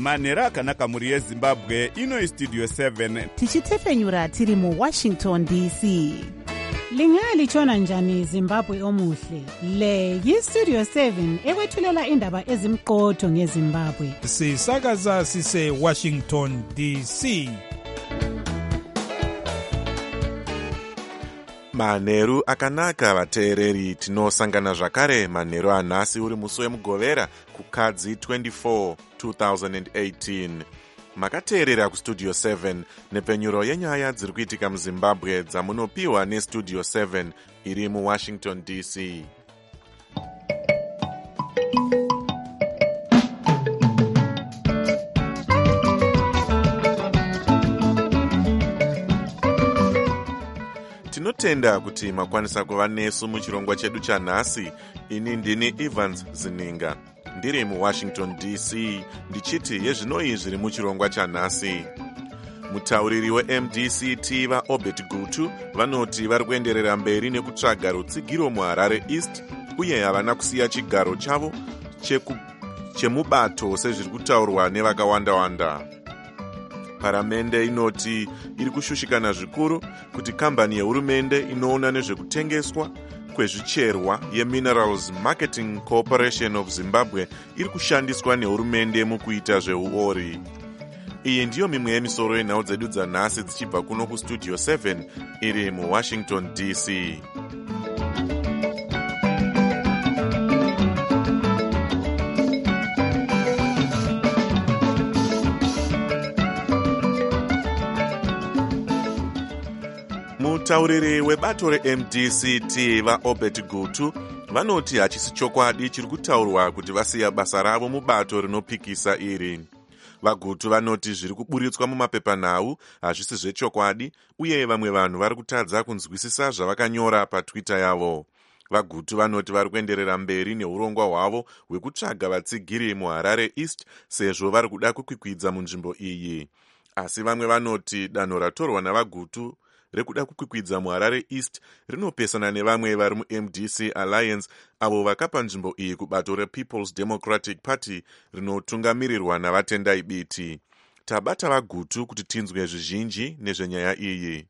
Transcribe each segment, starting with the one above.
manhero akanaka mhuri yezimbabwe. Ino istudio 7 tichitefenyura tiri muwashington dc. Lingalitshona njani Zimbabwe omuhle? Le yistudio 7 ekwethulela indaba ezimqotho ngeZimbabwe. Sisakaza sise Washington DC. Manheru akanaka vateereri, tinosangana zvakare manheru anhasi uri musi wemugovera kukadzi 24 2018. Makateerera kustudio 7 nepenyuro yenyaya dziri kuitika muzimbabwe dzamunopiwa nestudio 7 iri muwashington dc. Tinotenda kuti makwanisa kuva nesu muchirongwa chedu chanhasi. Ini ndini Evans Zininga ndiri muwashington dc ndichiti yezvinoi zviri muchirongwa chanhasi. Mutauriri weMDC-T vaObert Gutu vanoti vari kuenderera mberi nekutsvaga rutsigiro muHarare East uye havana kusiya chigaro chavo chemubato sezviri kutaurwa nevakawanda-wanda. Paramende inoti iri kushushikana zvikuru kuti kambani yehurumende inoona nezvekutengeswa kwezvicherwa yeMinerals Marketing Corporation of Zimbabwe iri kushandiswa nehurumende mukuita zveuori. Iyi ndiyo mimwe yemisoro yenhau dzedu dzanhasi dzichibva kuno kustudio 7 iri muwashington dc. Mutauriri webato reMDC-T vaObert Gutu vanoti hachisi chokwadi chiri kutaurwa kuti vasiya basa ravo mubato rinopikisa iri. VaGutu vanoti zviri kuburitswa mumapepanhau hazvisi zvechokwadi uye vamwe vanhu vari kutadza kunzwisisa zvavakanyora paTwitter yavo. VaGutu vanoti vari kuenderera mberi neurongwa hwavo hwekutsvaga vatsigiri muHarare East sezvo vari kuda kukwikwidza munzvimbo iyi. Asi vamwe vanoti danho ratorwa navaGutu rekuda kukwikwidza muHarare East rinopesana nevamwe vari muMDC Alliance avo vakapa nzvimbo iyi kubato rePeople's Democratic Party rinotungamirirwa navatendai biti. Tabata vaGutu kuti tinzwe zvizhinji nezvenyaya iyi.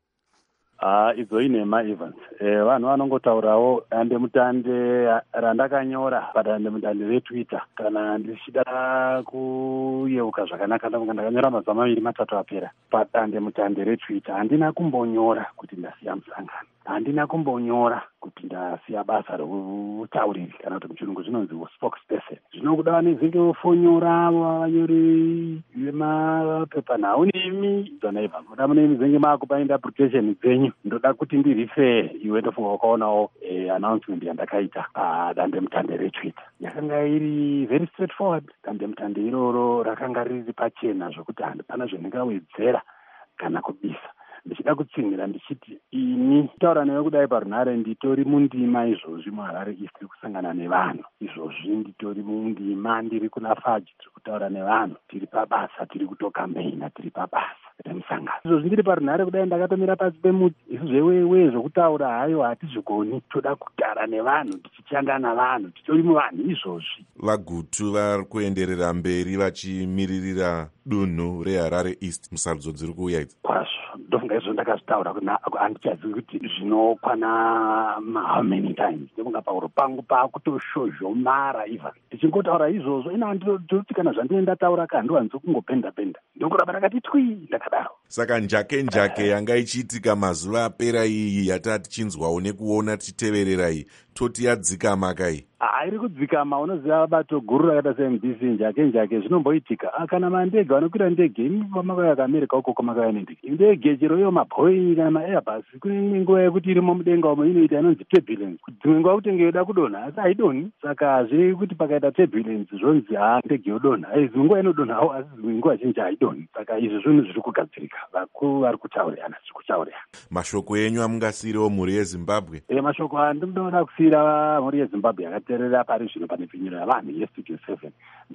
Idzo inhema Evans. Vanhu vanongotaurawo dandemutande randakanyora padandemutande reTwitter kana ndichida kuyeuka zvakanaka ndakanyora mazuva 2-3 apera padandemutande reTwitter. Handina kumbonyora kuti ndasiya musangano, handina kumbonyora kuti ndasiya basa reutauriri kana kuti muchirungu zvinonzi spokesperson. Zvinokuda nezingefonyora vanyori vemapepanhau nemi dzonaiva kuda munemi zenge makupa interpretation dzenyu. Ndoda kuti ndirife iwe ndofunga wakaonawo announcement yandakaita padandemutande reTwitter. Yakanga iri very straightforward. Dandemutande iroro rakanga riri pachena zvokuti hapana zvendingawedzera kana kubisa. Ndichida kutsingira ndichiti ini taura newe kudai parunhare nditori mundima izvozvi muHarare East tiri kusangana nevanhu. Izvozvi nditori mundima ndiri kuna Faji tiri kutaura nevanhu, tiri pabasa, tiri kutokampeina, tiri pabasa remusangano. Izvozvi ndiri parunhare kudai ndakatomira pasi pemuti. Isi zvewewe zvokutaura hayo hatizvigoni, toda kugara nevanhu tichichanga navanhu, titori muvanhu izvozvi. VaGutu vari kuenderera mberi vachimiririra dunhu reHarare East musarudzo dziri kuuya idzi. Kwazvo ndofunga izvo ndakazvitaura handichazivi kuti zvinokwana how many times. Ndofunga pauro pangu pakutoshozhomara iva ndichingotaura izvozvo. Ina handitoti kana zvandine ndataura ka handiwanzi kungopenda-penda. Ndokuramba ndakati twi ndakadaro. Saka njake yanga ichiitika mazuva apera iyi yatati chinzwawo nekuona tichiteverera iyi toti yadzikama kai. Iri kudzikama. Unoziva bato guru rakaita seMDC njake zvinomboitika. Kana mandege vanokwira ndege imakauya kaAmerica uko kwamakauya nendege. Ndege chero iyo maBoeing kana maAirbus kune nguva yekuti irimo mudenga umo inoita inonzi turbulence. Dzimwe nguva kuti ngeuda kudonha asi haidonhi. Saka zviri kuti pakaita turbulence zvonzi ndege yodonha. Dzimwe nguva inodonhawo asi dzimwe nguva zhinji haidonhi. Saka izvi zvinhu zviri kugadzirika. Vakuru vari kutaurirana zviri kutaurirana. Mashoko enyu amungasiyirawo mhuri yeZimbabwe? Mashoko andinoda kusiyira mhuri yeZimbabwe yakateerera pari zvino pane pinyiro yavanhu yestudio 7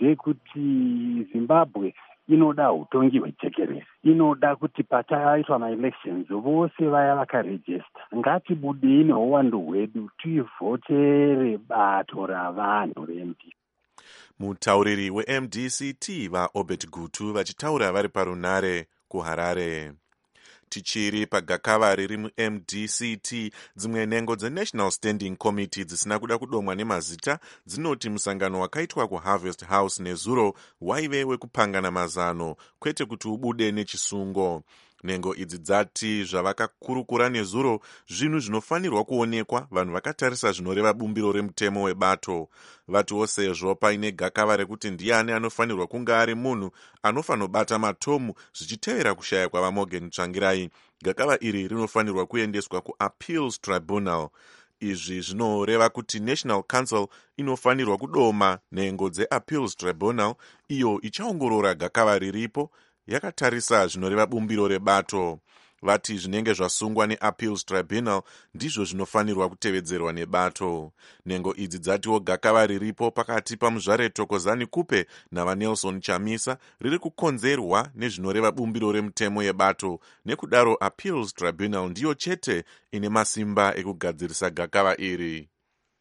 ndeyekuti Zimbabwe inoda utongi hwejekerere. Inoda kuti pataitwa maelections vose vaya vakarejista ngatibudei neuwandu hwedu tivhotere bato ravanhu reMDC. Mutauriri weMDCT vaObert Gutu vachitaura vari parunare kuHarare. Tichiri pagakava riri muMDCT, dzimwe nhengo dzeNational Standing Committee dzisina kuda kudomwa nemazita dzinoti musangano wakaitwa kuHarvest House nezuro waive wekupangana mazano, kwete kuti ubude nechisungo. Nhengo idzi dzati zvavakakurukura nezuro zvinhu zvinofanirwa kuonekwa, vanhu vakatarisa zvinoreva bumbiro remutemo webato. Vatiwo sezvo paine gakava rekuti ndiani anofanirwa kunge ari munhu anofanobata matomu zvichitevera kushaya kwavaMorgan Tsvangirai, gakava iri rinofanirwa kuendeswa kuAppeals Tribunal. Izvi zvinoreva kuti National Council inofanirwa kudoma nhengo dzeAppeals Tribunal, iyo ichaongorora gakava riripo yakatarisa zvinoreva bumbiro rebato. Vati zvinenge zvasungwa neAppeals Tribunal ndizvo zvinofanirwa kutevedzerwa nebato. Nhengo idzi dzatiwo gakava riripo pakati paMuzvare Thokozani Kupe navaNelson Chamisa riri kukonzerwa nezvinoreva bumbiro remutemo yebato, nekudaro Appeals Tribunal ndiyo chete ine masimba ekugadzirisa gakava iri.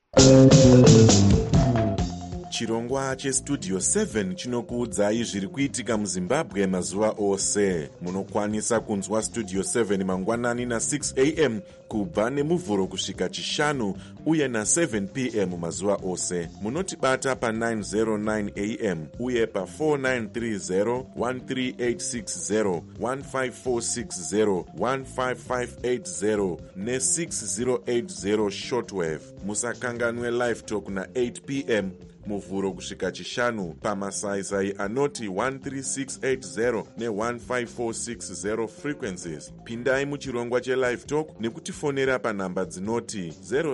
Chirongwa cheStudio 7 chinokuudzai zviri kuitika muZimbabwe mazuva ose. Munokwanisa kunzwa Studio 7 mangwanani na6 am kubva nemuvhuro kusvika chishanu uye na7 pm mazuva ose. Munotibata pa909 am uye pa4930, 13860, 15460, 15580 ne6080 shortwave. Musakanganwe live talk na8 pm muvhuro kusvika chishanu pamasaisai anoti 13680 ne15460 frequencies. Pindai muchirongwa chelive talk nekutifonera panhamba dzinoti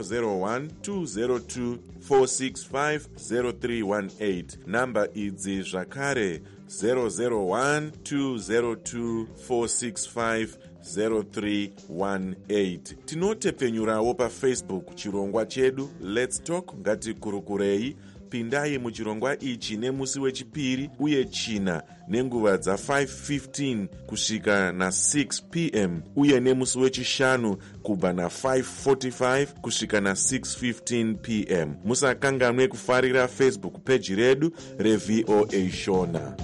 001-202-465-0318. Namba idzi zvakare 001-202-465-0318. Tinotepfenyurawo paFacebook chirongwa chedu Let's Talk Ngatikurukurei. Pindai muchirongwa ichi nemusi wechipiri uye china nenguva dza5:15 kusvika na6 pm uye nemusi wechishanu kubva na5:45 kusvika na6:15 pm. Musakanganwe kufarira Facebook page redu reVOA Shona.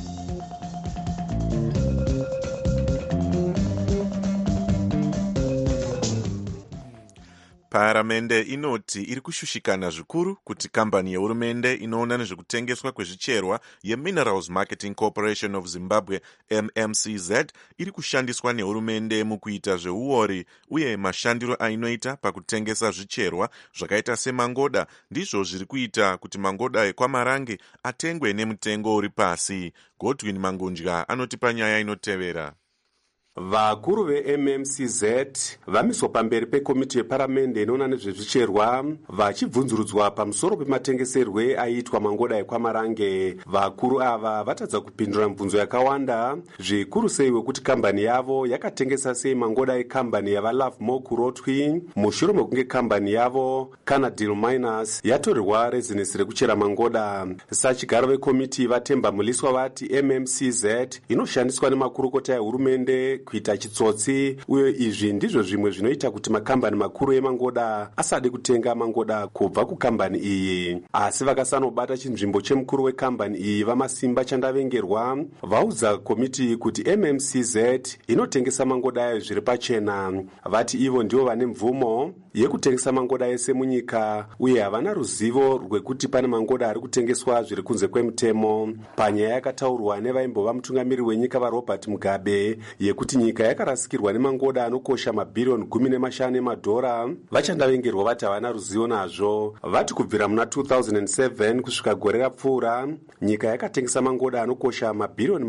Paramende inoti iri kushushikana zvikuru kuti kambani yehurumende inoona nezvekutengeswa kwezvicherwa yeMinerals Marketing Corporation of Zimbabwe MMCZ iri kushandiswa nehurumende mukuita zveuori uye mashandiro ainoita pakutengesa zvicherwa zvakaita semangoda ndizvo zviri kuita kuti mangoda ekwaMarange atengwe nemutengo uri pasi. Godwin Mangunja anotipa nyaya inotevera. Vakuru veMMCZ vamiswa pamberi pekomiti yeparamende inoona nezvezvicherwa vachibvunzurudzwa pamusoro pematengeserwe aiitwa mangoda ekwaMarange. Vakuru ava vatadza kupindura mibvunzo yakawanda, zvikuru sei wekuti kambani yavo yakatengesa sei mangoda ekambani yavaLovemore Kurotwi mushure mekunge kambani yavo Canadil Miners yatorerwa rezinesi rekuchera mangoda. Sachigaro vekomiti vatemba muliswa vati MMCZ inoshandiswa nemakurukota ehurumende kuita chitsotsi, uye izvi ndizvo zvimwe zvinoita kuti makambani makuru emangoda asade kutenga mangoda kubva kukambani iyi. Asi vakasanobata chinzvimbo chemukuru wekambani iyi vamasimba chandavengerwa vaudza komiti kuti MMCZ inotengesa mangoda ayo zviri pachena. Vati ivo ndivo vane mvumo yekutengesa mangoda ese munyika uye havana ruzivo rwekuti pane mangoda ari kutengeswa zviri kunze kwemutemo. Panyaya yakataurwa nevaimbova mutungamiri wenyika vaRobert Mugabe yekuti nyika yakarasikirwa nemangoda anokosha mabhirioni 15 emadhora, vachandavengerwa vati havana ruzivo nazvo. Vati kubvira muna 2007 kusvika gore rapfuura nyika yakatengesa mangoda anokosha mabhirioni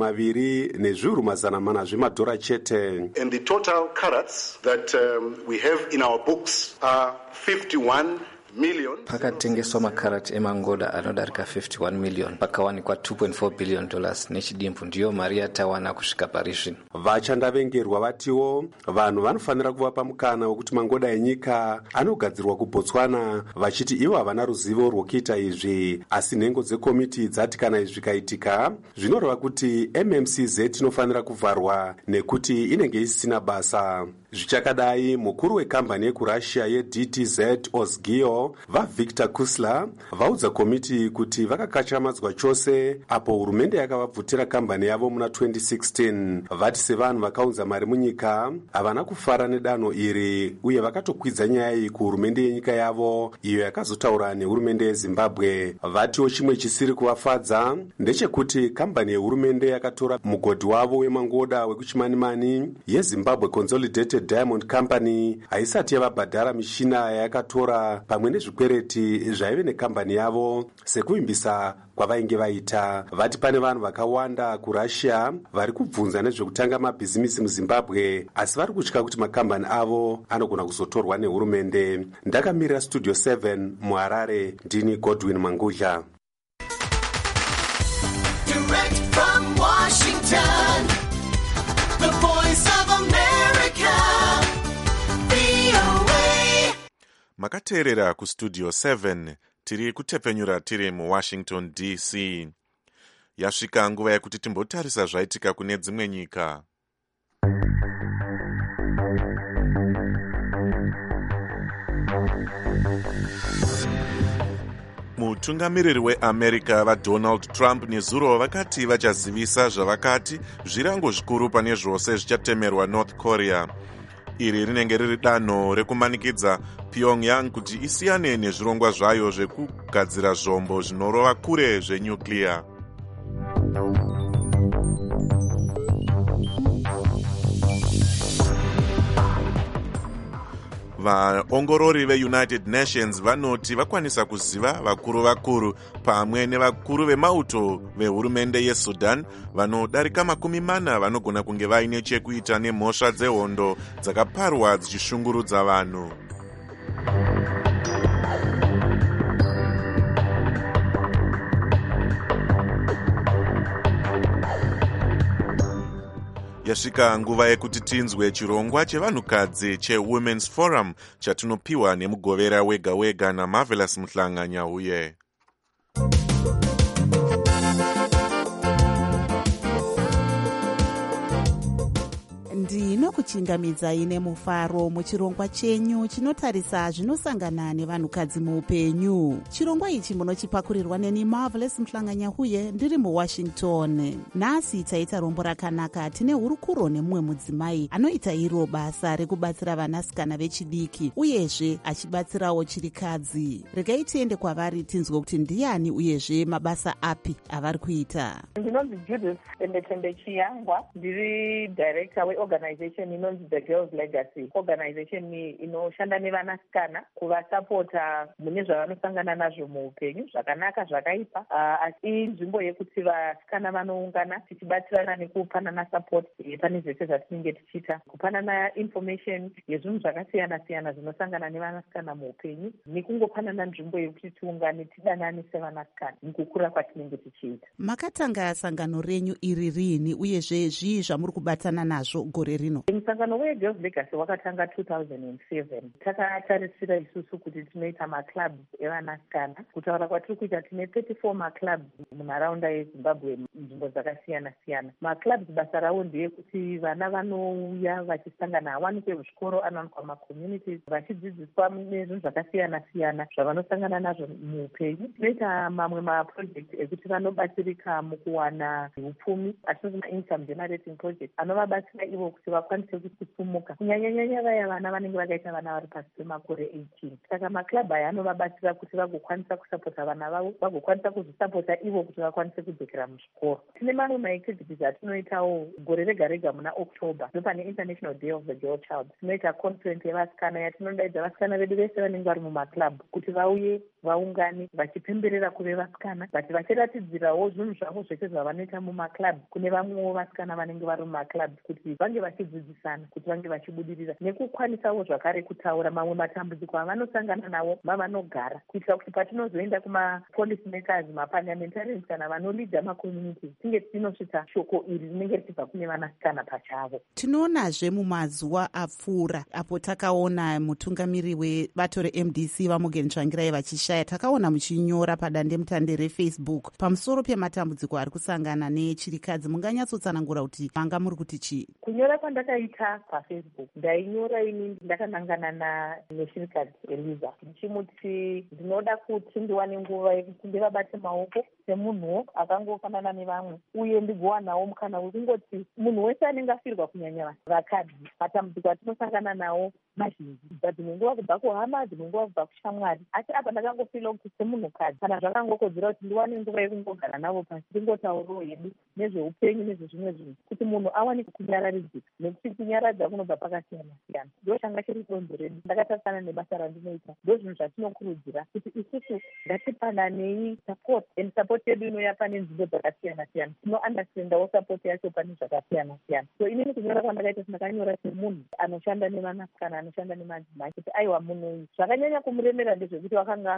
2.4 zvemadhora chete. And the total carats that we have in our books are 51 million. Pakatengeswa makarati emangoda anodarika 51 million, pakawanikwa $2.4 billion nechidimbu, ndiyo mari yatawana kusvika pari zvino. Vachandavengerwa vatiwo vanhu vanofanira kuvapa mukana wekuti mangoda enyika anogadzirwa kuBotswana, vachiti ivo havana ruzivo rwokuita izvi. Asi nhengo dzekomiti dzati kana izvi zvikaitika zvinoreva kuti MMCZ inofanira kuvharwa nekuti inenge isina basa. Zvichakadai, mukuru wekambani yekurussia yeDTZ Ozgio vaVictor Kusler vaudza komiti kuti vakakachamadzwa chose apo hurumende yakavabvutira kambani yavo muna 2016. Vati sevanhu vakaunza mari munyika havana kufara nedanho iri uye vakatokwidza nyaya iyi kuhurumende yenyika yavo iyo yakazotaura nehurumende yeZimbabwe. Vatiwo chimwe chisiri kuvafadza ndechekuti kambani yehurumende yakatora mugodhi wavo wemangoda wekuchimanimani yeZimbabwe Consolidated Diamond Company haisati yavabhadhara mishina yayakatora pamwe nezvikwereti zvaive nekambani yavo sekuvimbisa kwavainge vaita. Vati pane vanhu vakawanda kurussia vari kubvunza nezvekutanga mabhizimisi muZimbabwe asi vari kutya kuti makambani avo anogona kuzotorwa nehurumende. Ndakamirira Studio 7 muHarare, ndini Godwin Mangudla. Direct from Washington, the voice of America, VOA. Makateerera kuStudio 7, tiri kutepfenyura tiri muWashington DC. Yasvika nguva yekuti timbotarisa zvaitika kune dzimwe nyika. Mutungamiriri weAmerica vaDonald Trump nezuro vakati vachazivisa zvavakati zvirango zvikuru pane zvose zvichatemerwa North Korea. Iri rinenge riri danho rekumanikidza Pyongyang kuti isiyane nezvirongwa zvayo zvekugadzira zvombo zvinorova kure zvenyuclear. Vaongorori veUnited Nations vanoti vakwanisa kuziva vakuru pamwe nevakuru vemauto vehurumende yeSudan vanodarika 40 vanogona kunge vaine chekuita nemhosva dzehondo dzakaparwa dzichishungurudza vanhu. Yasvika nguva yekuti tinzwe chirongwa chevanhukadzi cheWomen's Forum chatinopiwa nemugovera wega wega naMarvelous Muhlanganyauye. ndinokuchingamidzai nemufaro muchirongwa chenyu chinotarisa zvinosangana nevanhukadzi muupenyu. Chirongwa ichi munochipakurirwa neni Marvelous Muhlanganyauye ndiri muWashington. Nhasi taita rombo rakanaka. Tine hurukuro nemumwe mudzimai anoita iro basa rekubatsira vanasikana vechidiki uyezve achibatsirawo chirikadzi. Regai tiende kwavari tinzwe kuti ndiani uyezve mabasa api avari kuita. Ndinonzi Judith Tembe Chiyangwa, ndiri director weorganization inonzi The Girls Legacy. Organization inoshanda nevanasikana kuvasapota mune zvavanosangana nazvo muupenyu, zvakanaka zvakaipa, asi nzvimbo yekuti vasikana vanoungana tichibatsirana nekupanana support pane zvese zvatinenge tichiita, kupanana information yezvinhu zvakasiyana siyana zvinosangana nevanasikana muupenyu, nekungopanana nzvimbo yekuti tiungane tidanane sevanasikana mukukura kwatinenge tichiita. Makatanga sangano renyu iri rini uyezve zvii zvamuri kubatana nazvo gore rino? Musangano weGirls Legacy wakatanga 2007. Takatarisira isusu kuti tinoita maclubs evanasikana. Kutaura kwatiri kuita tine 34 maclubs munharaunda yeZimbabwe nzvimbo dzakasiyana siyana. Maclubs basa rawo ndeyekuti vana vanouya vachisangana, awanikwe muzvikoro, anowanikwa macommunities, vachidzidziswa nezvinhu zvakasiyana siyana zvavanosangana nazvo muupenyu. Tinoita mamwe maproject ekuti vanobatsirika mukuwana upfumi, atinoti income generating project, anovabatsira ivo kuti vakwanise kusumuka, kunyanya vaya vana vanenge vakaita vana vari pasi pemakore 18. Saka maclub aya anovabatsira kuti vagokwanisa kusapota vana vavo, vagokwanisa kuzvisapota ivo kuti vakwanise kudzokera muzvikoro. Tine mamwe maactivities atinoitawo gore rega rega muna October, ndopane International Day of the Girl Child. Tinoita conference yevasikana yatinodaidza vasikana vedu vese vanenge vari mumaclub kuti vauye vaungane vachipemberera kuve vasikana, vati vachiratidzirawo zvinhu zvavo zvese zvavanoita mumaclub kune vamwewo vasikana vanenge vari mumaclub kuti vange vachidzidzisana, kuti vange vachibudirira, nekukwanisawo zvakare kutaura mamwe matambudziko avanosangana nawo mavanogara, kuitira kuti patinozoenda kumapolicy makers, maparliamentarians kana vanolidha macommunities tinge tinosvitsa shoko iri rinenge richibva kune vanasikana pachavo. Tinoonazve mumazuva apfuura apo takaona mutungamiri webato reMDC vaMorgan Tsvangirai vachishaya, takaona muchinyora padandemutande reFacebook pamusoro pematambudziko ari kusangana nechirikadzi. Munganyatsotsanangura kuti manga muri kuti chii? Kunyora kwandakaita Twitter, paFacebook. Ndainyora ini ndakanangana neshirikadzi Eliza ndichimuti ndinoda kuti ndiwane nguva yekuti ndivabate maoko semunhuwo akangofanana nevamwe uye ndigovanawo mukana wekungoti munhu wese anenge afirwa kunyanya vakadzi matambudziko atinosangana nawo mazhinji dzimwe nguva kubva kuhama dzimwe nguva kubva kushamwari asi apa ndakangofila kuti semunhukadzi kana zvakangokodzera kuti ndiwane nguva yekungogara navo pasi tingotaurawo hedu nezveupenyu nezvezvimwe zvinhu kuti munhu awane kunyararidzika nekuti kunyaradza kunobva pakasiyana siyana. Ndo changa chiri donzo redu ndakatarisana nebasa randinoita ndo zvinhu zvatinokurudzira kuti isusu ngatipananei support and support yedu inouya pane nzvimbo dzakasiyana siyana tinounderstandawo support yacho pane zvakasiyana siyana. So inini kunyora kwandakaita ndakanyora semunhu anoshanda nevanasikana anoshanda nemadzimai kuti aiwa munhu uyu zvakanyanya kumuremera ndezvekuti wakanga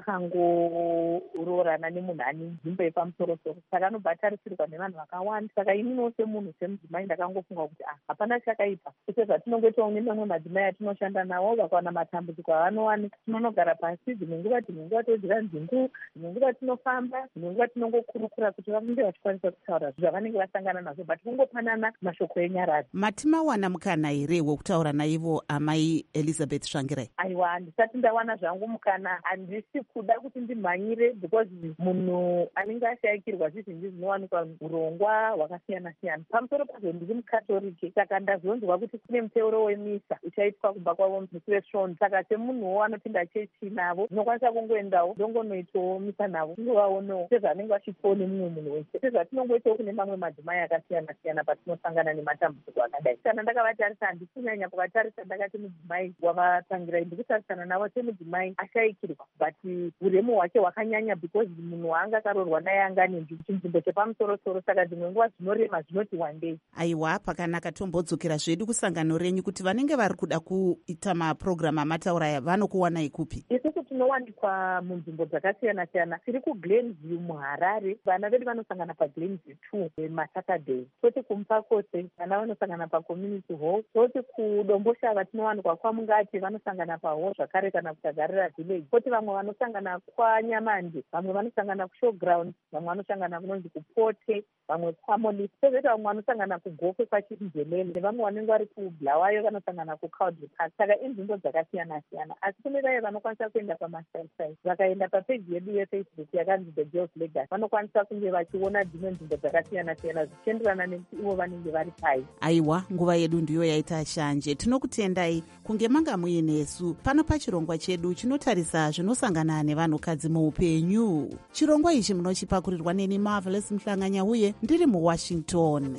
akangoroorana nemunhu ane nzvimbo yepamusoro-soro saka anobva atarisirwa nevanhu vakawanda. Saka ininiwo semunhu semudzimai ndakangofunga kuti hapana chakaipa kwete zvatinongoitawo nemamwe madzimai atinoshanda nawo vakawana matambudziko avanowana tinonogara pasi dzimwe nguva todzira nzungu dzimwe nguva tinofamba dzimwe nguva tinongokurukura kuti vange vachikwanisa kutaura zvavanenge vasangana nazvo but kungopanana mashoko enyaradzwa. Mati mawana mukana here wekutaura naivo amai Elizabeth Tsvangirai? Aiwa, handisati ndawana zvangu mukana, handisi kuda kuti ndimhanyire because munhu anenge ashayikirwa zvizhinji zvinowanikwa urongwa hwakasiyana siyana. Pamusoro pazvo ndiri mukatoliki saka ndazonzwa kuti kune muteuro wemisa uchaitwa kubva kwavo musi wesvondo saka semunhuwo anopinda chechi navo ndinokwanisa kungoendawo ndongonoitawo misa navo ndingovaonawo sezvanenge vachiitawo nemumwe munhu wese sezvatinongoitawo kune mamwe madzimai akasiyana siyana patinosangana nematambudziko akadai. Kana ndakavatarisa handisi kunyanya kuvatarisa ndakati mudzimai wavatangirai ndikutarisana navo semudzimai ashayikirwa but uremu hwake hwakanyanya because munhu waanga akarorwa naye anga ane chinzvimbo chepamusoro-soro saka dzimwe nguva zvinorema zvinoti one day. Aiwa, pakanaka tombodzokera zvedu kusangano renyu kuti vanenge vari kuda kuita mapurogiramu amataura vanokuwanai kupi? Isusu tinowanikwa munzvimbo dzakasiyana siyana. Tiri kuGlenview muHarare, vana vedu vanosangana paGlenview 2 maSaturday. Toti kuMupakose vana vanosangana paCommunity Hall. Toti kuDomboshava tinowanikwa kwaMungati vanosangana pahall zvakare kana kuTagarira Village. Toti vamwe vanosangana kwaNyamande, vamwe vanosangana kuShowground, vamwe vanosangana kunonzi kuPote, vamwe kwaMolisi. Kozoita vamwe vanosangana kuGokwe kwaChirinjelele, vamwe vanenge vari kuBulawayo vanosangana kuCowdry Park. Saka inzvimbo dzakasiyana siyana asi kune vaye vanokwanisa kuenda pamasai vakaenda papeji yedu yeFacebook yakanzi The Girls Legacy vanokwanisa kunge vachiona dzimwe nzvimbo dzakasiyana siyana zvichienderana nekuti ivo vanenge vari pai. Aiwa, nguva yedu ndiyo yaita shanje. Tinokutendai kunge manga muinesu pano pachirongwa chedu chinotarisa zvinosangana nevanhukadzi muupenyu. Chirongwa ichi munochipakurirwa neni Marvelous Mhlanganyauye ndiri muWashington.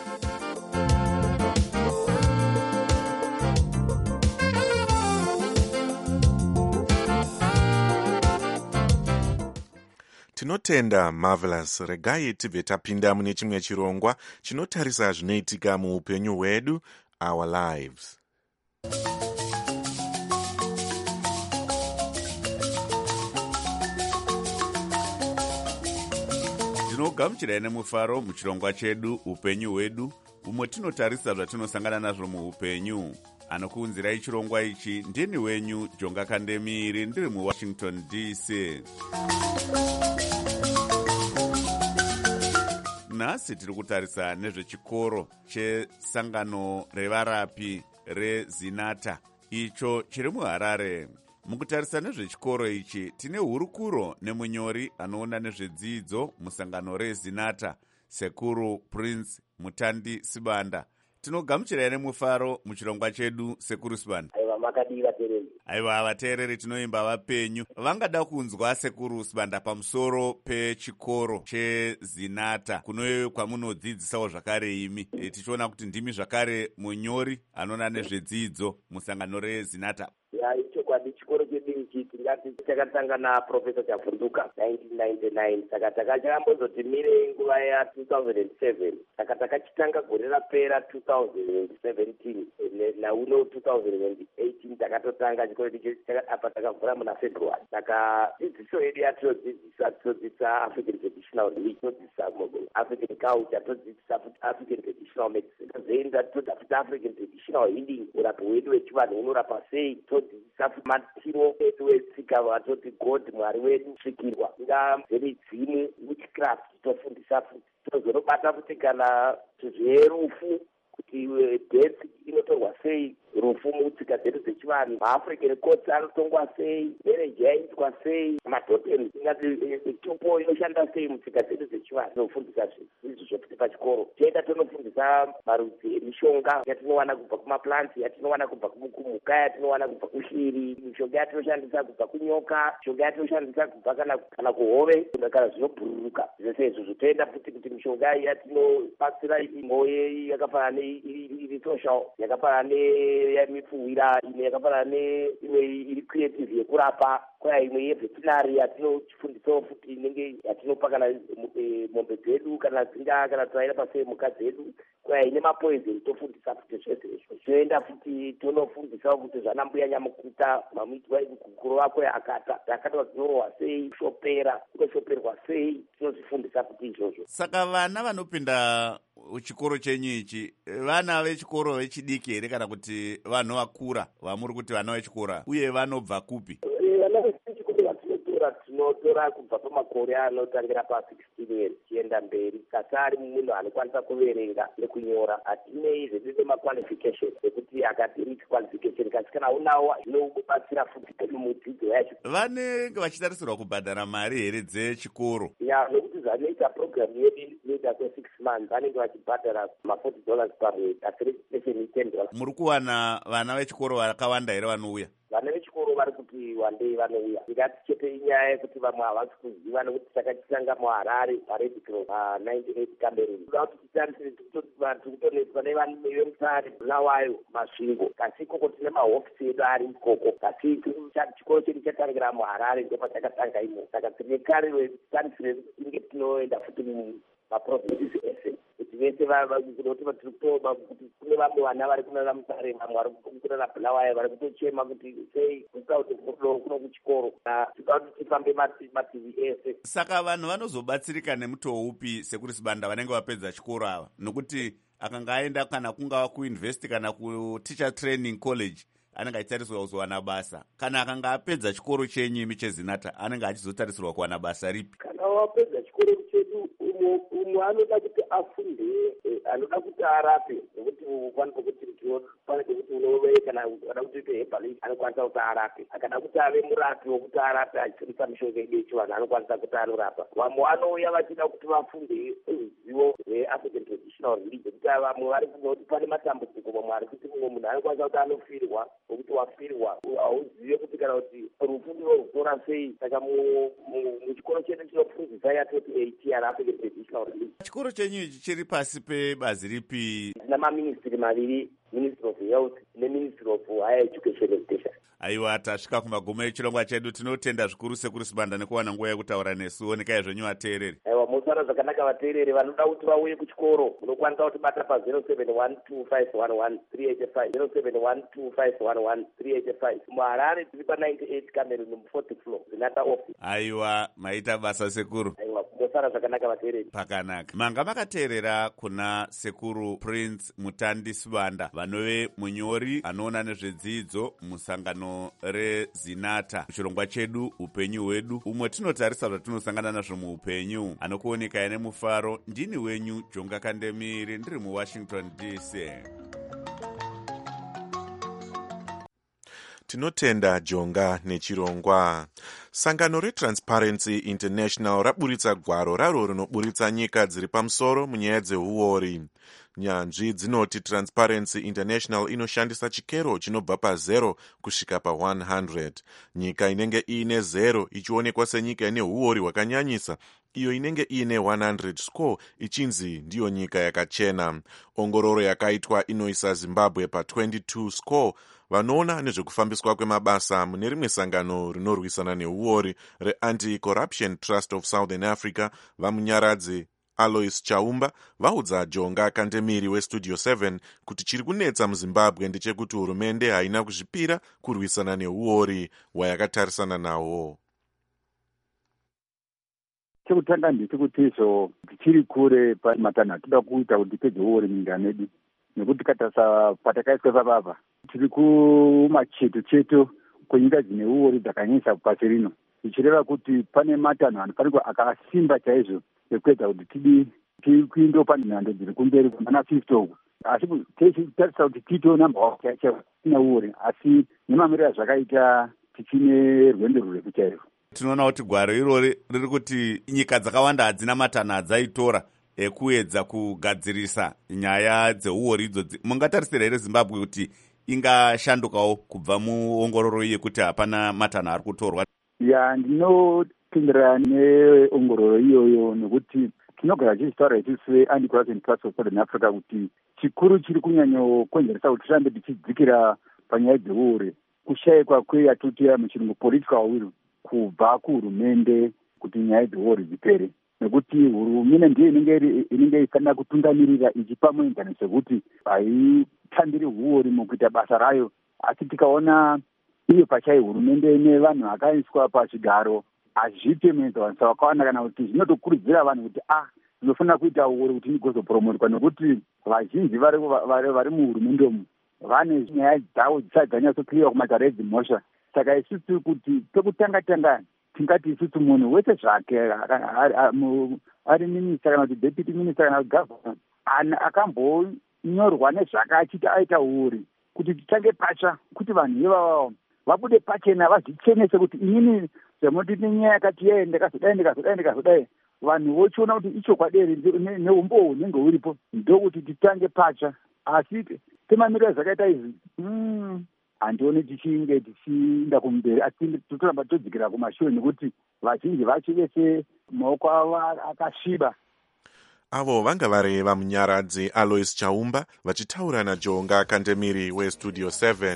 Tinotenda Marvelous. Regai tibve tapinda mune chimwe chirongwa chinotarisa zvinoitika muupenyu hwedu, our lives. Tinogamuchirai nemufaro muchirongwa chedu upenyu hwedu, umwe tinotarisa zvatinosangana nazvo muupenyu. Anokuunzirai chirongwa ichi ndini wenyu Jonga Kandemiri ndiri muWashington DC. Nhasi tiri kutarisa nezvechikoro chesangano revarapi reZinata icho chiri muHarare. Mukutarisa nezvechikoro ichi tine hurukuro nemunyori anoona nezvedzidzo musangano reZinata, Sekuru Prince Mutandi Sibanda. Tinogamuchirai nemufaro muchirongwa chedu, Sekuru Sibanda. Aiwa, makadii vateereri. Aiwa, vateereri tinoimba vapenyu. Vangada kunzwa Sekuru Sibanda pamusoro pechikoro cheZinata kuno kwamunodzidzisawo zvakare imi. Tichiona kuti ndimi zvakare munyori anoona nezvedzidzo musangano reZinata. Ichokwadi chikoro chedu ichi tingati chakatanga naProfesa Chavhunduka 1999 saka takachambozoti mire nguva ya2007 saka takachitanga gore rapera 2017 nauno 2018 takatotanga chikoro ichi apa takavhura muna February. Saka dzidziso yedu yatinodzidzisa African Traditional Religion, todzidzisa African Culture, todzidzisa African Traditional Medicine, tozoenda todzafita African Traditional Healing, urapi hwedu wechivanhu unorapa sei, todzidzisa matiro edu etsika vatoti God Mwari wedu svikirwa ngazvemidzimu witchcraft tofundisa futi tozonobata futi kana zverufu kuti death anotorwa sei, rufu mutsika dzedu dzechivanhu, maafrican courts anotongwa sei, marriage yaitwa sei, matotem ingati tupo inoshanda sei mutsika dzedu dzechivanhu. Tinofundisa izvi zvokuti pachikoro toenda tonofundisa marudzi emishonga yatinowana kubva kumaplanti, yatinowana kubva kumhuka, yatinowana kubva kushiri, mishonga yatinoshandisa kubva kunyoka, mishonga yatinoshandisa kubva kana kuhove kana zvinobhururuka. Zvese izvo toenda futi kuti mishonga yatinobatsira imwe yakafanana neiri social, yakafanana neyemipfuwira, imwe yakafanana neimwe iri creative yekurapa, kwaya imwe yeveterinary yatinochifundisawo futi inenge yatinopa kana mombe dzedu kana dzinga kana twaira pasei mhuka dzedu, kwaya ine mapoison tofundisa futi zvese izvo. Toenda futi tonofundisawo kuti zvana mbuya nyamukuta mamuitwa mukukuru wako akata tinorohwa sei, kushopera kutoshoperwa sei, tinozvifundisa futi izvozvo. Saka vana vanopinda chikoro chenyu ichi vana vechikoro vechidiki here kana kuti vanhu vakura vamuri kuti vana vechikora, uye vanobva kupi? Vana vechikoro tinotora kubva pamakore anotangira pa16 years chienda mberi. Kasi ari munhu anokwanisa kuverenga nekunyora, hatinei zvedu maqualification ekuti akati rich qualification, kasi kana unawo zvinobatsira futi mudzidzo yacho. Vanenge vachitarisirwa kubhadhara mari here dzechikoro? Nokuti zvanoita program yedu inoita kwe6 months vanenge vachibhadhara $40 per week, asi registration $10. Muri kuwana vana vechikoro vakawanda here vanouya? Vana vechikoro vari kuti wandei vanouya. Ndingati chete inyaya yekuti vamwe havasi kuziva, nokuti takatitanga muHarare paRed Cross 98 Cameroon. Kuda kuti titarisire tikutonetswa nevemusare Bulawayo masvingo, kasi ikoko tine mahofisi edu ari ikoko, kasi chikoro chedu chatangira muHarare ndopatakatanga imo. Saka tine kare titarisire tinge tinoenda futi mumaprovinces ese kuti vese kuti kune vamwe vana vari kunana Musare, vamwe vari kunana Bulawayo vari kutochema kuti sei kuti kuno kuchikoro, tikuda kuti tifambe mativi ese. Saka vanhu vanozobatsirika nemutoo upi Security Banda vanenge vapedza chikoro ava? Nokuti akanga aenda kana kungava kuuniversity kana kuteacher training college anenge achitarisirwa kuzowana basa, kana akanga apedza chikoro chenyu imi cheZinata anenge achizotarisirwa kuwana basa ripi? Kana wapedza chikoro chedu umwe anoda kuti afunde, anoda kuti arape, nokuti pane pekuti unove kana anoda kuti uite hebalist anokwanisa kuti arape, akada kuti ave murapi wokuti arape achishandisa mishonga yedu yechivanhu anokwanisa kuti anorapa. Vamwe vanouya vachida kuti vafunde ruzivo rweAfrican traditional religion, kuti vamwe vari kuti pane matambudziko, vamwe vari kuti mumwe munhu anokwanisa kuti anofirwa, nokuti wafirwa hauzive kuti kana kuti rufu ndinorutora sei. Saka muchikoro chedu tinofundisa yatoti 8 African traditional religion. Chikoro chenyu ichi chiri pasi pebazi ripi? Tina maministry maviri, Ministry of Health neMinistry of Higher Education Education. Aiwa, tasvika kumagumo echirongwa chedu. Tinotenda zvikuru Security Banda nekuwana nguva yekutaura nesu. Onekai zvenyu vateereri. Aiwa, musara zvakanaka vateereri vanoda kuti vauye kuchikoro munokwanisa kuti bata pa 0712511385 0712511385. muHarare tiri pa 98 Cameroon mu40th floor Zinata office. Aiwa, maita basa sekuru. Aiwa, musara zvakanaka vateereri. Pakanaka. Manga makateerera kuna Sekuru Prince Mutandisi Banda, vanove munyori anoona nezvedzidzo musangano reZinata. Chirongwa chedu upenyu hwedu, umwe tinotarisa zvatinosangana nazvo muupenyu. Anokuonekai nemufaro, ndini wenyu Jonga Kandemiri, ndiri muWashington DC. Tinotenda Jonga nechirongwa. Sangano reTransparency International raburitsa gwaro raro rinoburitsa nyika dziri pamusoro munyaya dzeuori. Nyanzvi dzinoti Transparency International inoshandisa chikero chinobva pa0 kusvika pa100. Nyika inenge iine 0 ichionekwa senyika ine uori hwakanyanyisa, iyo inenge iine 100 score ichinzi ndiyo nyika yakachena. Ongororo yakaitwa inoisa Zimbabwe pa22 score. Vanoona nezvekufambiswa kwemabasa mune rimwe sangano rinorwisana neuori reAnti-Corruption Trust of Southern Africa vamunyaradzi Alois Chaumba vaudza Jonga Kandemiri weStudio 7 kuti chiri kunetsa muZimbabwe ndechekuti hurumende haina kuzvipira kurwisana neuori hwayakatarisana nawo. Chekutanga ndechekuti izvo tichiri kure pamatanhatu toda kuita kuti tipedze uori munyika medu, nekuti katasa patakaiswa papapa tiri kumacheto kwenyika dzine uori dzakanyanyisa pasi rino, zvichireva kuti pane matanho anofanirwa akasimba chaizvo ekuedza kuti tiri kuindopa nhando dziri kumberi kumana 50 uku asi tichitarisa kuti tito namba tina uri asi nemamiriro azvakaita tichine rwendo rurefu chairwo. Tinoona kuti gwaro irori riri kuti nyika dzakawanda hadzina matanho adzaitora ekuedza kugadzirisa nyaya dzeuori idzodzi. Mungatarisira here Zimbabwe kuti ingashandukawo kubva muongororo yekuti hapana matanho ari kutorwa? Ya, ndinotenderana neongororo iyoyo nekuti tinogara tichitaura isusu anti-corruption trust of Southern Africa kuti chikuru chiri kunyanyokonzeresa kuti tirambe tichidzikira panyaya dzeuori kushayikwa kweyatotira muchirungu political will kubva kuhurumende kuti nyaya dzeuori dzipere, nekuti hurumende ndiyo inenge ifanira kutungamirira ichipa muenzano sekuti haitambiri uori mukuita basa rayo. Asi tikaona iyo pachai hurumende nevanhu vakaiswa pachigaro hazvipe muenzaniso wakawanda, kana kuti zvinotokurudzira vanhu kuti ndinofanira kuita uori kuti ndigozopromotwa, nekuti vazhinji vari muhurumende umu vane nyaya dzavo dzisati dzanyatsokliwa kumatare edzimhosva. Saka isusu kuti pekutanga tingati isusu munhu wese zvake ari minista kana kuti deputy minister kana kuti governor akambonyorwa nezvakachita aita uori kuti titange pacha kuti vanhu ivavo vabude pachena vazvichenese kuti inini zvamunoti nenyaya yakati yeye ndikazodai vanhu vochiona kuti ichokwadi neumbohwo hunenge huripo ndokuti titange pacha. Asi temamiriro zvakaita izvi handioni tichinge tichiinda kumberi, asi totoramba todzikira kumashure nekuti vazhinji vacho vese maoko avo akasviba. Avo vanga vareva munyaradzi Alois Chaumba vachitaura naJonga Kandemiri weStudio 7.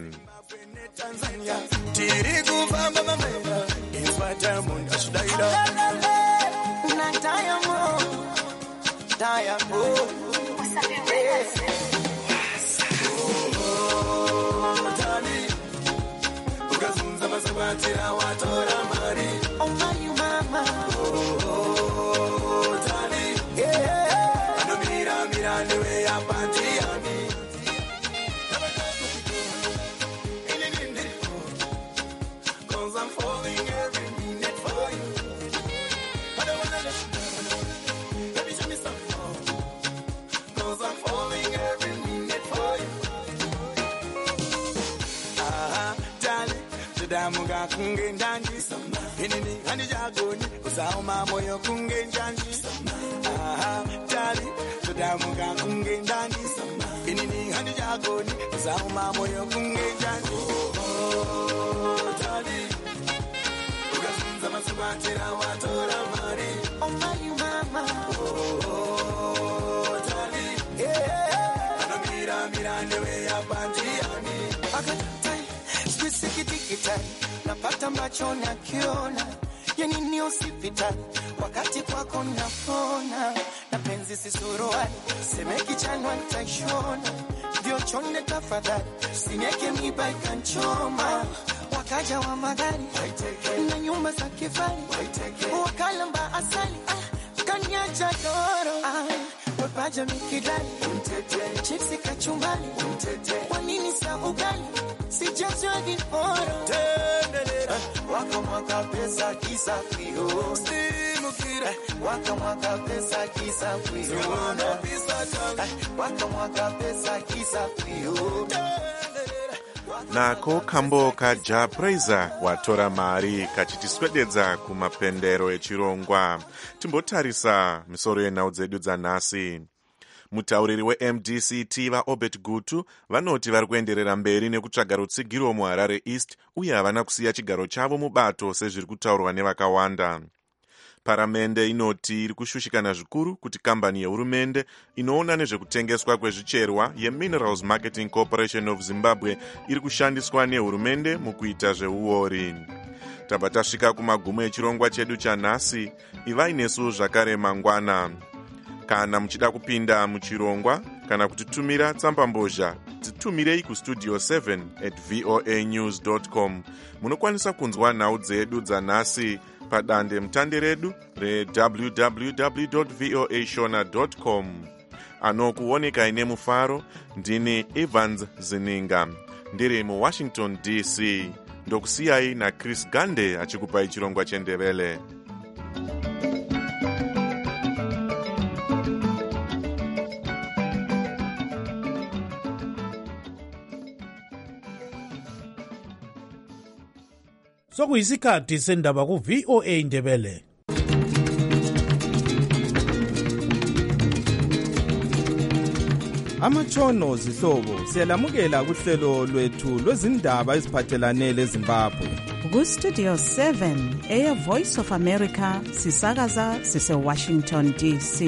Muga kunge ndanji inini hani jagoni usauma moyo kunge njanji tali tudamuga kunge ndanji inini hani jagoni usauma moyo kunge njanji tali ugafunza masubatira watora mari omayu mama tali anomira newe ya bandiani sikitikita napata macho na kiona yani ni hospitali wakati kwako napona na penzi sisuruani semeki chanwa nitaishona ndio chonde tafadhali sineke miba ikanchoma wakaja wa magari na nyumba za kifali wakalamba asali kanyaja doro wapaja mikidali chipsi kachumbali wanini sa ugali sijazwa viporo wakamwaka pesa kisa kwio simukira wakamwaka pesa kisa kwio wakamwaka pesa kisa kwio. Nako kambo kaja Praiser watora mari kachitiswededza kumapendero echirongwa. Timbotarisa misoro yenhau dzedu dzanhasi. Mutauriri weMDCT vaObert Gutu vanoti vari kuenderera mberi nekutsvaga rutsigiro muHarare East uye havana kusiya chigaro chavo mubato sezviri kutaurwa nevakawanda. Paramende inoti iri kushushikana zvikuru kuti kambani yehurumende inoona nezvekutengeswa kwezvicherwa yeMinerals Marketing Corporation of Zimbabwe iri kushandiswa nehurumende mukuita zveuori. Tabva tasvika kumagumo echirongwa chedu chanhasi. Ivai nesu zvakare mangwana. Kana muchida kupinda muchirongwa kana kutitumira tsambambozha, titumirei kustudio 7@voanews.com. Munokwanisa kunzwa nhau dzedu dzanhasi padande mutande redu re www.voashona.com. Anokuoneka ine mufaro ndini Evans Zininga ndiri muWashington DC. Ndokusiyai naChris Gande achikupai chirongwa chendevele. sokuyisikhathi sendaba ku-VOA Indebele. Amatshono zihlobo siyalamukela kuhlelo lwethu lwezindaba eziphathelane leZimbabwe. Ku-Studio 7 Voice of America sisakaza sise-Washington DC.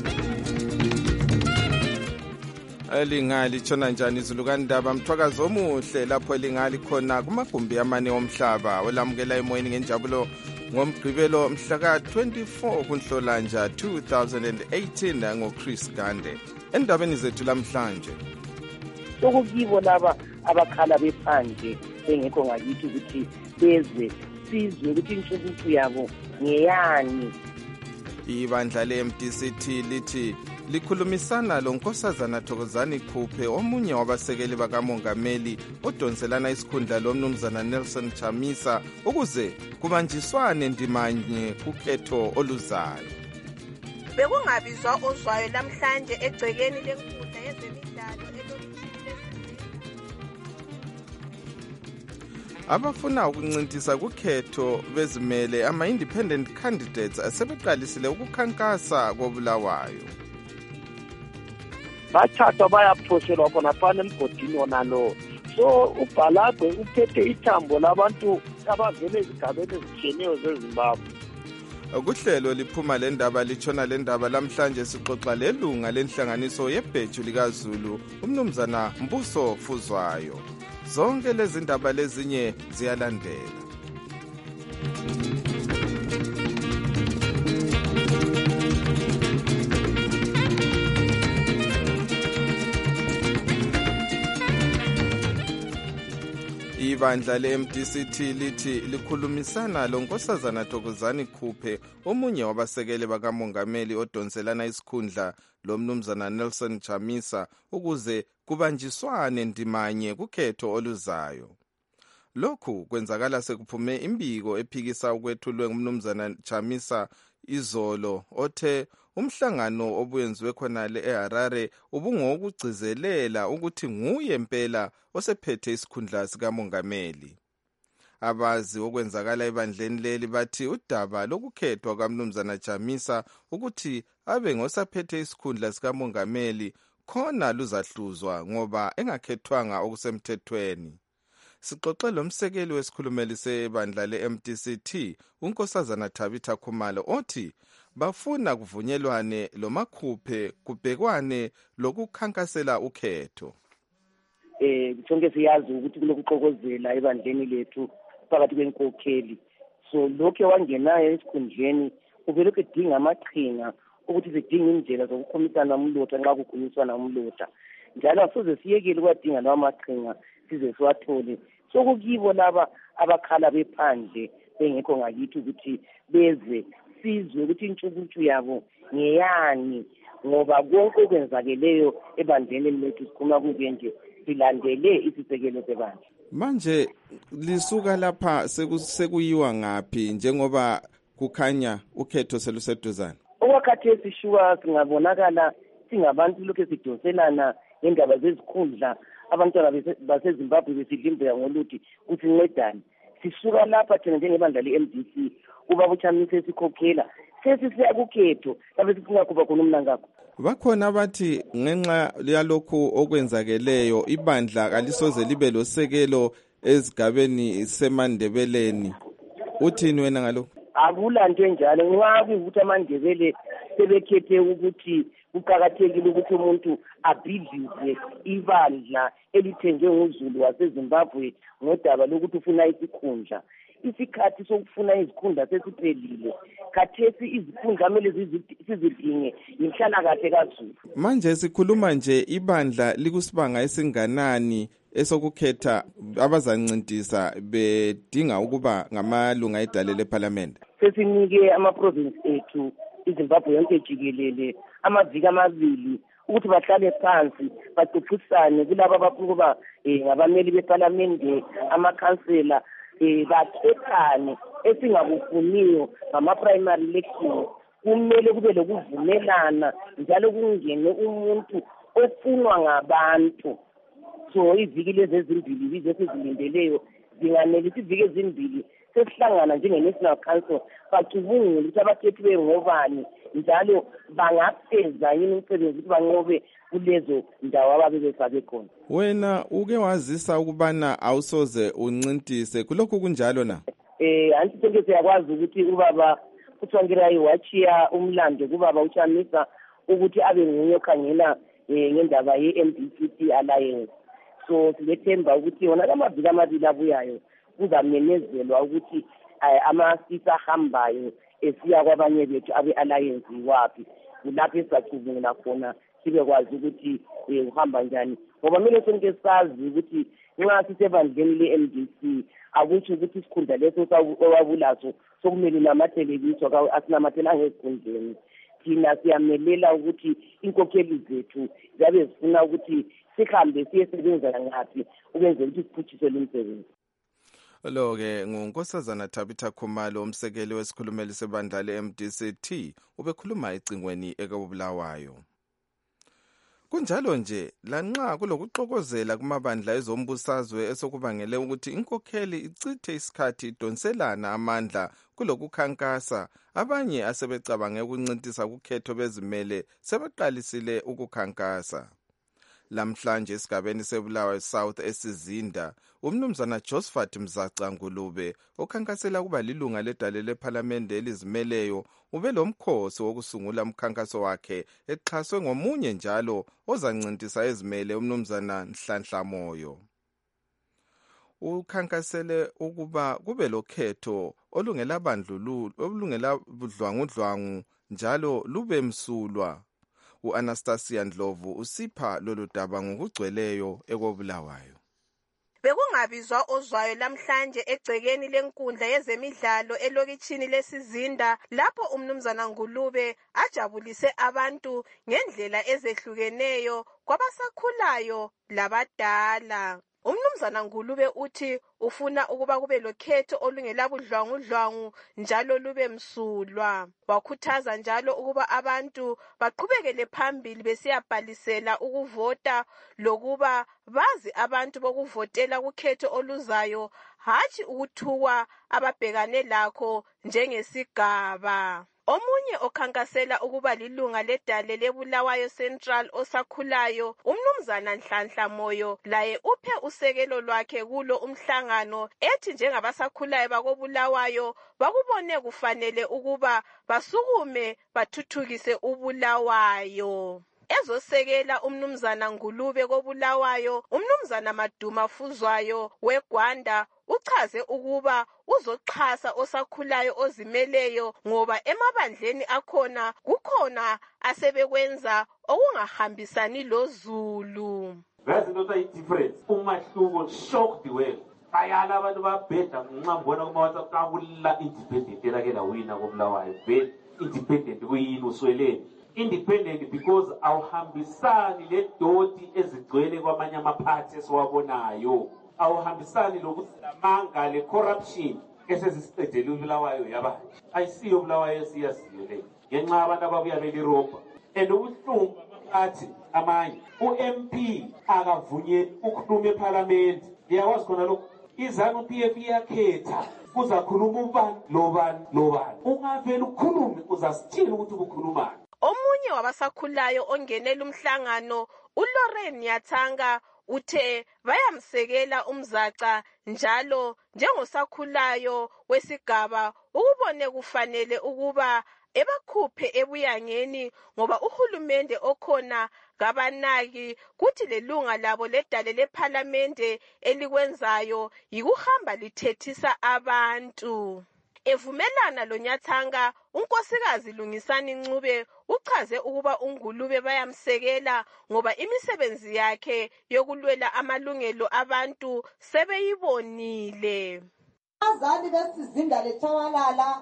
Elingali tshona njani izulu kandaba mthwakazo omuhle lapho elingali khona kumagumbi amane omhlaba olamukela emoyeni ngenjabulo ngomgqibelo mhla ka-24 kuNhlolanja 2018 ngoChris Gande. Endabeni zethu lamhlanje sokukibo laba abakhala bephandle bengekho ngakithi ukuthi bezwe sizwe ukuthi intshukutshu yabo ngeyani. Ibandla le-MDCT lithi likhulumisana lonkosazana Thokozani Khuphe omunye wabasekeli bakamongameli odonselana isikhundla lomnumzana Nelson Chamisa ukuze kubanjiswane ndimanye kukhetho oluzayo. Bekungabizwa ozwayo namhlanje egcekeni lenkundla yezemidlalo abafuna ukuncintisa kukhetho bezimele ama-independent candidates asebeqalisile ukukhankasa koBulawayo. Bathathwa bayaphoshelwa khonaphana emgodini wona lo. So uBhalagwe uphethe ithambo labantu abavele ezigabeni ezitshiyeneyo zeZimbabwe. Kuhlelo liphuma lendaba litshona lendaba lamhlanje sixoxa lelunga lenhlanganiso yebheju likaZulu umnumzana Mbuso Fuzwayo. Zonke lezi ndaba lezinye ziyalandela. Ibandla le-MDCT lithi likhulumisana lonkosazana Thokozani Khuphe omunye wabasekeli bakamongameli odonselana isikhundla lomnumzana Nelson Chamisa ukuze kubanjiswane ndimanye kukhetho oluzayo. Lokhu kwenzakala sekuphume imbiko ephikisa ukwethulwe ngumnumzana Chamisa izolo othe umhlangano obuyenziwe khonale eHarare ubungokugcizelela ukuthi nguye impela osephethe isikhundla sikamongameli. Abazi okwenzakala ebandleni leli bathi udaba lokukhethwa kwamnumzana Chamisa ukuthi abe ngosaphethe isikhundla sikamongameli khona luzahluzwa ngoba engakhethwanga okusemthethweni. Sixoxe lomsekeli wesikhulumeli sebandla le-MDCT unkosazana Tabitha Khumalo othi bafuna kuvunyelwane lomakhuphe kubhekwane lokukhankasela ukhetho. Sonke siyazi ukuthi kulokuxokozela ebandleni lethu phakathi kwenkokheli. So lokho wangenayo esikhundleni uvele kudinga amaqhinga ukuthi sidinga indlela zokukhomisana umlotha nxa kukhulunyiswana umlotha. Njalo asoze siyekele ukwadinga lawo maqhinga size siwathole. Sokukibo laba abakhala bephandle bengekho ngakithi ukuthi bezwe sizwe ukuthi intshukutshu yabo ngeyani ngoba konke okwenzakeleyo ebandleni lethu sikhuluma kuke nje silandele isisekelo sebandla. Manje lisuka lapha sekuyiwa ngapi njengoba kukhanya ukhetho seluseduzana? Okwakhathesi shuwa singabonakala singabantu lokho sidonselana ngendaba zezikhundla abantwana baseZimbabwe besidlimbeka ngoluthi usincedane. Sisuka lapha thina njengebandla le-MDC ubaba uChamisa esikhokhela sesisiya kukhetho lapho sifuna kuba khona umnankakho. Bakhona bathi ngenxa yalokhu okwenzakeleyo ibandla kalisoze libe losekelo ezigabeni semandebeleni. Uthini wena ngalokho? Akulanto enjalo nxa kuyukuthi amandebele sebekhethe ukuthi kuqakathekile ukuthi umuntu abhidlize ibandla elithenjwe nguZulu waseZimbabwe ngodaba lokuthi ufuna isikhundla. Isikhathi sokufuna izikhundla sesiphelile. Khathesi izikhundla kumele sizidinge yinhlalakahle kaZulu. Manje sikhuluma nje ibandla likusibanga esinganani esokukhetha abazancintisa bedinga ukuba ngamalunga edale leParliament. Sesinike ama-province ethu iZimbabwe yonke jikelele amaviki amabili ukuthi bahlale phansi baxoxisane kulabo abafuna ukuba ngabameli beParliament amakhansela bakhethane esingakufuniyo ngama-primary elections. Kumele kube lokuvumelana njalo kungene umuntu ofunwa ngabantu. So iviki lezi ezimbili bize sizilindeleyo zinganele iviki ezimbili sesihlangana njenge-National Council bacubungule ukuthi abakhethiweyo ngobani njalo bangafeza yini umsebenzi ukuthi banqobe kulezo ndawo ababe befake khona. Wena uke wazisa ukubana awusoze uncintise kulokhu kunjalo na? Anti sonke siyakwazi ukuthi ubaba uThongirayi wachiya umlando kubaba uChamisa ukuthi abe nguye okhangela ngendaba ye-MDCT Alliance. So silethemba ukuthi yona lamaviki amabili abuyayo kuzamenyezelwa ukuthi amasisi ahambayo esiya kwabanye bethu abe-alliance wapi kulapho esacubungula khona sibekwazi ukuthi uhamba njani ngoba kumele sonke sazi ukuthi nxa sisebandleni le-MDC akutsho ukuthi isikhundla leso owabulaso sokumele namathelekiso asinamathela ngezikhundleni. Thina siyamelela ukuthi inkokheli zethu zabe zifuna ukuthi sihambe siyesebenza ngaphi ukwenzela ukuthi siphutshise lo msebenzi. Lo-ke nguNkosazana Tabitha Khumalo, umsekeli wesikhulumeli sebandla le-MDCT, ubekhuluma ecingweni ekobulawayo. Kunjalo nje, lanxa kulokuxokozela kumabandla ezombusazwe esokubangele ukuthi inkokheli ichithe isikhathi idonselana amandla kulokukhankasa, abanye asebecabange ukuncintisa kukhetho bezimele sebeqalisile ukukhankasa. Lamhlanje esigabeni seBulawayo South esizinda, umnumzana Josephat Mzaca Ngulube okhankasela kuba lilunga ledale lephalamende elizimeleyo ube lomkhosi wokusungula umkhankaso wakhe exhaswe ngomunye njalo ozancintisa ezimele umnumzana Nhlanhla Moyo. Ukhankasele ukuba kube lokhetho olungelabandlululo olungelabudlwangudlwangu njalo lube msulwa. U-Anastasia Ndlovu usipha lolu daba ngokugcweleyo ekobulawayo. Bekungabizwa ozwayo lamhlanje egcekeni lenkundla yezemidlalo elokitshini lesizinda lapho umnumzana Ngulube ajabulise abantu ngendlela ezehlukeneyo kwabasakhulayo labadala. Umnumzana Ngulube uthi ufuna ukuba kube lokhetho olungelabudlwangudlwangu njalo lube msulwa. Wakhuthaza njalo ukuba abantu baqhubekele phambili besiyabhalisela ukuvota lokuba bazi abantu bokuvotela kukhetho oluzayo hatshi ukuthukwa ababhekane lakho njengesigaba. Omunye okhankasela ukuba lilunga ledale leBulawayo Central osakhulayo, umnumzana Nhlanhla Moyo, laye uphe usekelo lwakhe kulo umhlangano ethi njengabasakhulayo bakobulawayo bakubone kufanele ukuba basukume bathuthukise uBulawayo. Ezosekela umnumzana Ngulube kobulawayo, umnumzana Maduma Fuzwayo weGwanda uchaze ukuba uzoxhasa osakhulayo ozimeleyo ngoba emabandleni akhona kukhona asebekwenza okungahambisani loZulu. There's not a difference. Umahluko shocked well. Bayala abantu babheda ngicambona kuma WhatsApp kabulla independent lakela wina kobulawayo. Be independent kuyini usweleni? Independent because awuhambisani le doti ezigcwele kwamanye amaphathi esiwabonayo. Awuhambisani lokusilamanga le corruption esezisiqedele uBulawayo yaba ayisiyo uBulawayo esiyaziyo le ngenxa abantu ababuya beLeurope and ubuhlungu abathi amanye uMP akavunye ukukhuluma eParliament. Iyawazi khona lokho iZANU-PF iyakhetha kuzakhuluma ubani lobani ungavela ukukhuluma uzasitshela ukuthi ubukhulumani. Omunye wabasakhulayo ongenela umhlangano uLauren Nyathanga uthe bayamsekela umzaca njalo njengosakhulayo wesigaba ukubone kufanele ukuba ebakhuphe ebuyangeni ngoba uhulumende okhona ngabanaki kuthi lelunga labo ledale lephalamende elikwenzayo yikuhamba lithethisa abantu. Evumelana lo Nyathanga, unkosikazi Lungisani Ncube uchaze ukuba uNgulube bayamsekela ngoba imisebenzi yakhe yokulwela amalungelo abantu sebeyibonile. Abazali besizinda leThawalala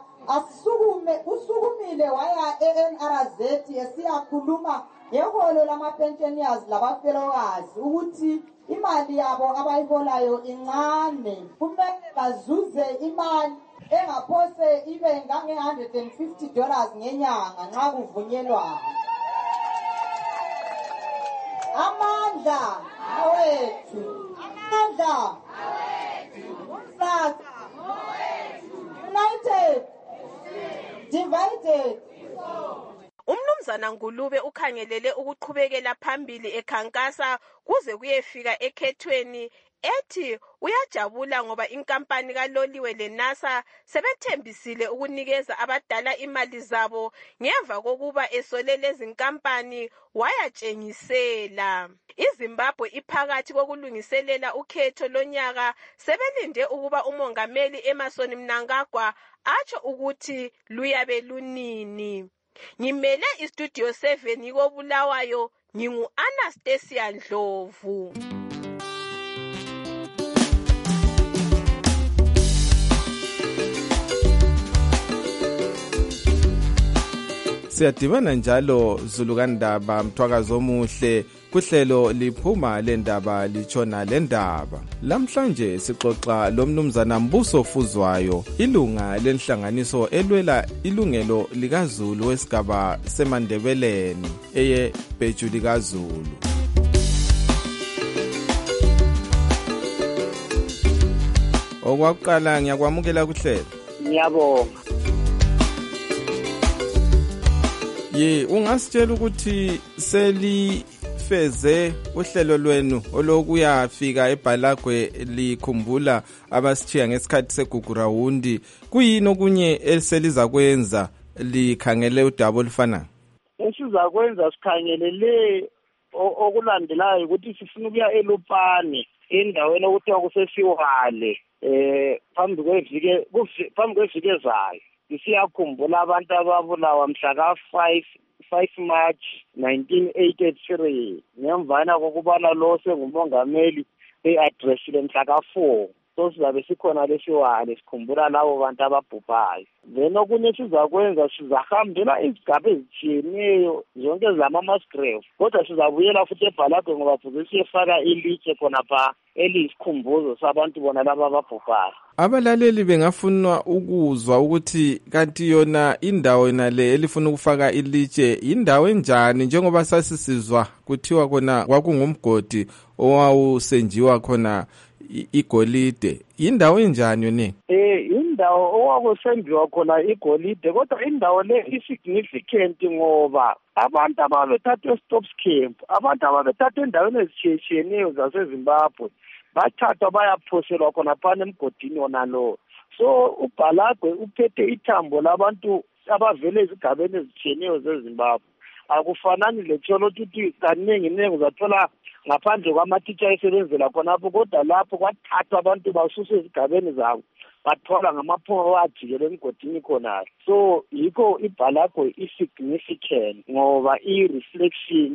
usukumile waya eNRZ esiyakhuluma ngeholo lama-pensioners labafelokazi ukuthi imali yabo abayiholayo incane, kumele bazuze imali engaphose ibe ngange-$150 ngenyanga nxa kuvunyelwana. Amandla awethu, amandla awethu, umzaca elected. Umnumzana Ngulube ukhangelele ukuqhubekela phambili ekhankasa kuze kuyefika ekhethweni ethi uyajabula ngoba inkampani kaloliwe leNASA sebethembisile ukunikeza abadala imali zabo ngemva kokuba esole lezi nkampani wayatshengisela. iZimbabwe iphakathi kokulungiselela ukhetho lonyaka sebelinde ukuba umongameli Emmerson Mnangagwa atsho ukuthi luyabe lunini. Ngimele istudio 7 yiko Bulawayo, ngingu Anastasia Ndlovu. Siyadibana njalo Zulukandaba Mthwakazi omuhle kuhlelo liphuma lendaba litshona lendaba. Lamhlanje sixoxa lomnumzana Mbuso Fuzwayo, ilunga lenhlanganiso elwela ilungelo likaZulu wesigaba seMandebeleni eye Bheju likaZulu. Okwakuqala ngiyakwamukela kuhlelo. Ngiyabonga. Ungasitshela ukuthi selifeze uhlelo lwenu olokuyafika eBhalagwe likhumbula abasithiya ngesikhathi segugurawundi, kuyini okunye eseliza kwenza likhangele udaba olufana? Esizakwenza sikhangelele okulandelayo ukuthi sifuna ukuya eLupane endaweni okuthiwa kusesiwale phambi kweviki ezayo. Siyakhumbula abantu ababulawa mhla ka-5 March 1983 ngemvana kokubana lo sengumongameli e-addressile mhla ka-4. So sizabe sikhona lesiwale sikhumbula labo bantu ababhubhayo. Then okunye sizakwenza sizahambela izigaba ezitshiyeneyo zonke zama-Musgrave, kodwa sizabuyela futhi eBhalagwe ngoba futhi siyefaka ilitshe khonapha eliyisikhumbuzo sabantu bona laba ababhubhayo. Abalaleli bengafunwa ukuzwa ukuthi kanti yona indawo yonale elifuna ukufaka ilitshe indawo enjani, njengoba sasisizwa kuthiwa khona kwakungumgodi owawusenjiwa khona igolide. Indawo enjani yone? Indawo owakusenjiwa khona igolide, kodwa indawo le isignificant ngoba abantu ababethathwe stops camp, abantu ababethathwe endaweni ezitshiyeneyo zaseZimbabwe bathathwa bayaphoselwa khona phana emgodini wonalo. So uBhalagwe uphethe ithambo labantu abavele ezigabeni ezitshiyeneyo zeZimbabwe. Akufanani letholo ukuthi kaningi uzathola ngaphandle kwamatitsha esebenzela khonapho, kodwa lapho kwathathwa abantu basuswe ezigabeni zabo bathola ngamaphono ajikele emgodini khonalo. So yikho iBhalagwe i-significant ngoba i-reflection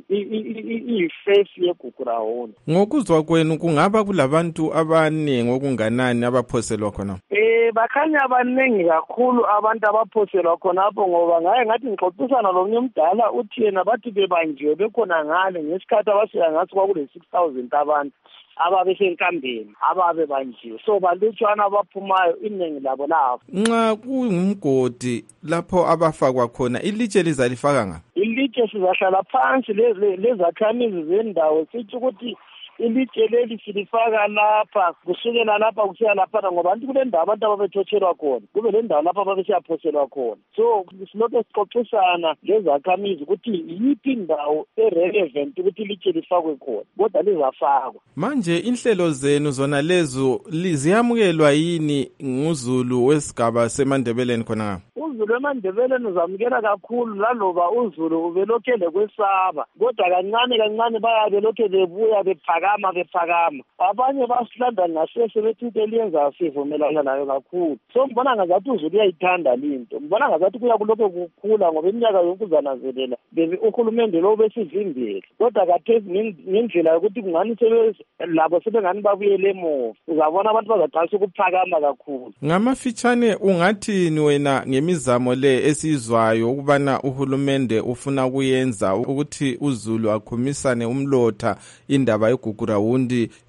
i-face yeGugurawundi. Ngokuzwa kwenu kungaba kulabantu abaningi okunganani abaphoselwa khona? Bakhanya abaningi kakhulu abantu abaphoselwa khonapho ngoba ngaye ngathi ngixoxisana lomnye umdala uthi yena bathi bebanjiwe bekhona ngale ngesikhathi abasuka ngathi kwakule-6,000 abantu ababesenkambeni ababebanjiwe. So balutshwana abaphumayo iningi labo labo. Nxa kungumgodi lapho abafakwa khona ilitshe lizalifaka ngaphi? Ilitshe sizahlala phansi lezakhamizi zendawo sithi ukuthi ilitshe leli silifaka lapha kusukela lapha kusiya lapha ngoba anti kule ndawo abantu ababethotshelwa khona kube le ndawo lapha ababesiyaphoselwa khona. So silokhu sixoxisana lezakhamizi ukuthi yiphi indawo e-relevant ukuthi ilitshe lifakwe khona, kodwa lizafakwa. Manje inhlelo zenu zona lezo ziyamukelwa yini nguZulu wesigaba seMandebeleni khona? uZulu eMandebeleni uzamukela kakhulu laloba uZulu ubelokhele kwesaba, kodwa kancane bayabe lokhe bebuya bephakama. Abanye basilanda ngasese bethi into eliyenza sivumelana nayo kakhulu. So ngibona ngazathi uZulu uyayithanda linto. Ngibona ngazathi kuya kulokho kukhula ngoba iminyaka yonke uzananzelela uhulumende lo besivimbele. Kodwa kathesi ngendlela yokuthi kungani labo sebengani babuyele emuva. Uzabona abantu bazaqalisa ukuphakama kakhulu. Ngamafitshane ungathini wena ngemizamo le esizwayo ukubana uhulumende ufuna kuyenza ukuthi uZulu akhumisane umlotha indaba yeGugurawundi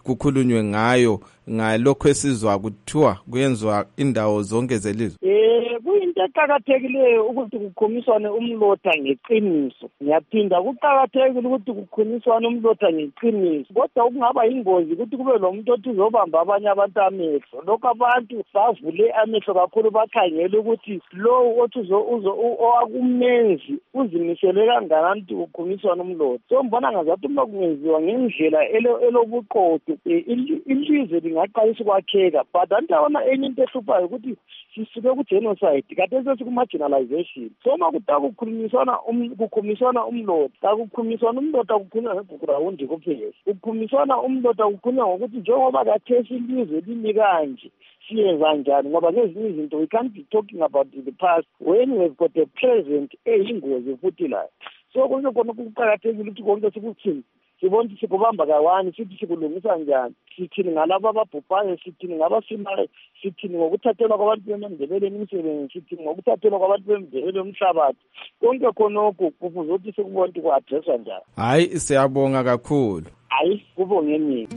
kukhulunywe ngayo ngalokho esizwa kuthiwa kuyenzwa indawo zonke zelizwe? Kuyinto eqakathekileyo ukuthi kukhumiswane umlotha ngeqiniso. Ngiyaphinda kuqakathekile ukuthi kukhumiswane umlotha ngeqiniso. Kodwa okungaba yingozi ukuthi kube lo muntu othi uzobamba abanye abantu amehlo. Lokho abantu bavule amehlo kakhulu bakhangele ukuthi lo othi owakumenzi uzimisele kangakanani ukuthi kukhumiswane umlotha. So mbona ngazathi uma kungenziwa ngendlela elobuqotho ilizwe lingaqalisa ukwakheka. But andabona enye into ehluphayo ukuthi sisuke ku-genocide kade sesiku-marginalization. So uma kukhumiswana umlotha, kukhumiswana umlotha kukhulunywa ngebhukurawundi kuphela. Kukhumiswana umlotha kukhulunywa ngokuthi njengoba kathesi ilizwe limi kanje siyenza njani, ngoba ngezinye izinto we can't be talking about the past when we've got a present eyingozi futhi layo. So konke khona kuqakathekile ukuthi konke sikuthini sibona ukuthi sikubamba kawani, sithi sikulungisa njani, sithini ngalabo ababhubhayo, sithini ngabasimayo, sithini ngokuthathelwa kwabantu bemandebeleni imisebenzi, sithini ngokuthathelwa kwabantu bemndebeleni umhlabathi. Konke khonokho kufuze ukuthi sikubona ukuthi ku-adresswa njani. Hayi, siyabonga kakhulu. Hayi, kubonge mina.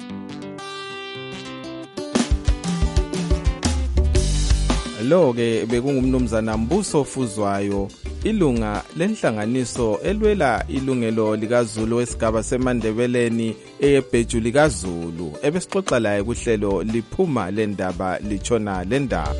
Lo-ke bekungumnumzana Mbuso Fuzwayo, ilunga lenhlanganiso elwela ilungelo likaZulu wesigaba semandebeleni eyebheju likaZulu, ebesixoxa laye kuhlelo liphuma lendaba litshona lendaba.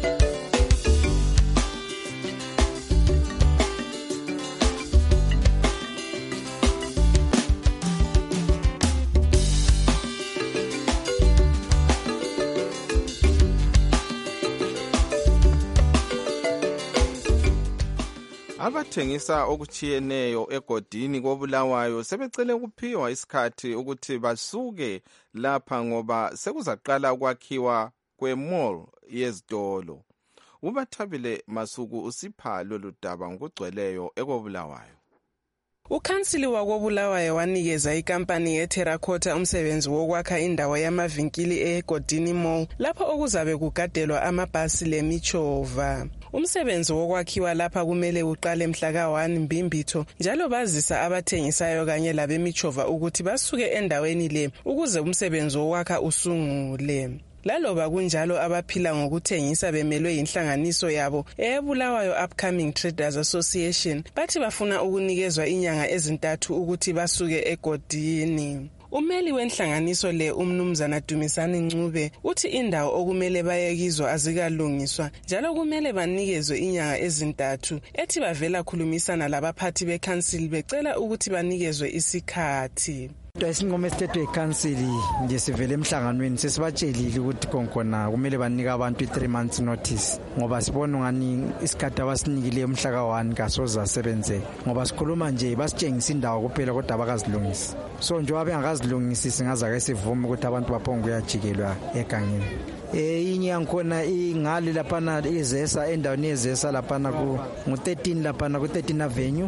Abathengisa okuchiyeneyo egodini koBulawayo sebecele ukuphiwa isikhathi ukuthi basuke lapha ngoba sekuzaqala ukwakhiwa kwe-mall yezitolo. Ubathabile Masuku usipha lolu daba ngokugcweleyo ekoBulawayo. Ukhansili wakoBulawayo wanikeza ikampani yeTerracotta umsebenzi wokwakha indawo yamavinkili egodini mall lapho okuzabe kugadelwa amabhasi lemichova. Umsebenzi wokwakhiwa lapha kumele uqale mhla ka-1 Mbimbitho, njalo bazisa abathengisayo kanye labemichova ukuthi basuke endaweni le ukuze umsebenzi wokwakha usungule. Laloba kunjalo abaphila ngokuthengisa bemelwe inhlanganiso yabo eBulawayo Upcoming Traders Association bathi bafuna ukunikezwa inyanga ezintathu ukuthi basuke egodini. Umeli wenhlanganiso le umnumzana Dumisani Ncube uthi indawo okumele bayekizwa azikalungiswa njalo kumele banikezwe inyanga ezintathu, ethi bavela khulumisana labaphathi bekhansili becela ukuthi banikezwe isikhathi. Isinqumo esithethwe ikhansili nje sivele emhlanganweni sesibatshelile ukuthi konkona kumele banike abantu 3 months notice, ngoba sibona ngani isikhathi abasinikileyo umhla ka-1 kasoza sebenzeke, ngoba sikhuluma nje basitshengisa indawo kuphela kodwa abakazilungisi. So njengoba bengakazilungisi singaza-ke sivume ukuthi abantu baphonge kuyajikelwa egangeni. Inye yankhona ingale laphana izesa endaweni yezesa laphana ngu-13 laphana ku-13 Avenue,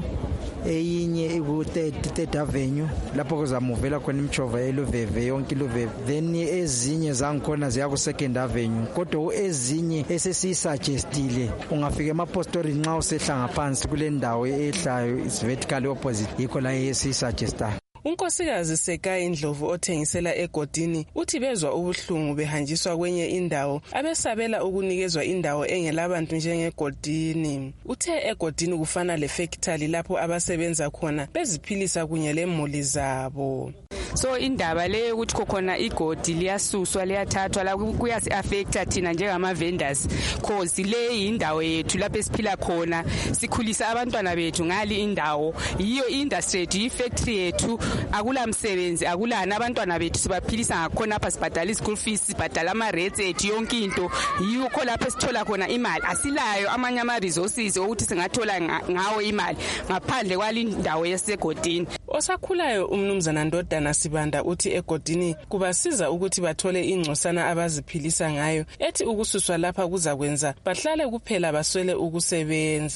eyinye ku-3rd Avenue lapho kuzamuvela khona imichova eluveve yonke iluveve, then ezinye zangikhona ziya ku-2nd Avenue, kodwa ezinye esesiyisuggestile ungafika emapostori nxa usehla ngaphansi kule ndawo ehlayo is vertical opposite, yikho la esiyisuggestayo. Unkosikazi Sekai Ndlovu othengisela egodini uthi bezwa ubuhlungu behanjiswa kwenye indawo abesabela ukunikezwa indawo engelabantu njengegodini. Uthe egodini kufana le-factory lapho abasebenza khona beziphilisa kunye lemuli zabo. So indaba le ukuthi kokhona igodi liyasuswa liyathathwa la kuyasi-affecta thina njengama-vendors cause le indawo yethu lapho esiphila khona, sikhulisa abantwana bethu ngali indawo, yiyo i-industry yethu, i-factory yethu, akula msebenzi, akulani, abantwana bethu sibaphilisa ngakhona apha, sibhadala i-school fees, sibhadala ama-rates ethu, yonke into yikho lapho esithola khona imali. Asilayo amanye ama-resources ukuthi singathola ngawo imali ngaphandle kwalindawo yasegodini. Osakhulayo umnumzana Ndodana Sibanda uthi egodini kubasiza ukuthi bathole ingcosana abaziphilisa ngayo, ethi ukususwa lapha kuzakwenza bahlale kuphela baswele ukusebenza.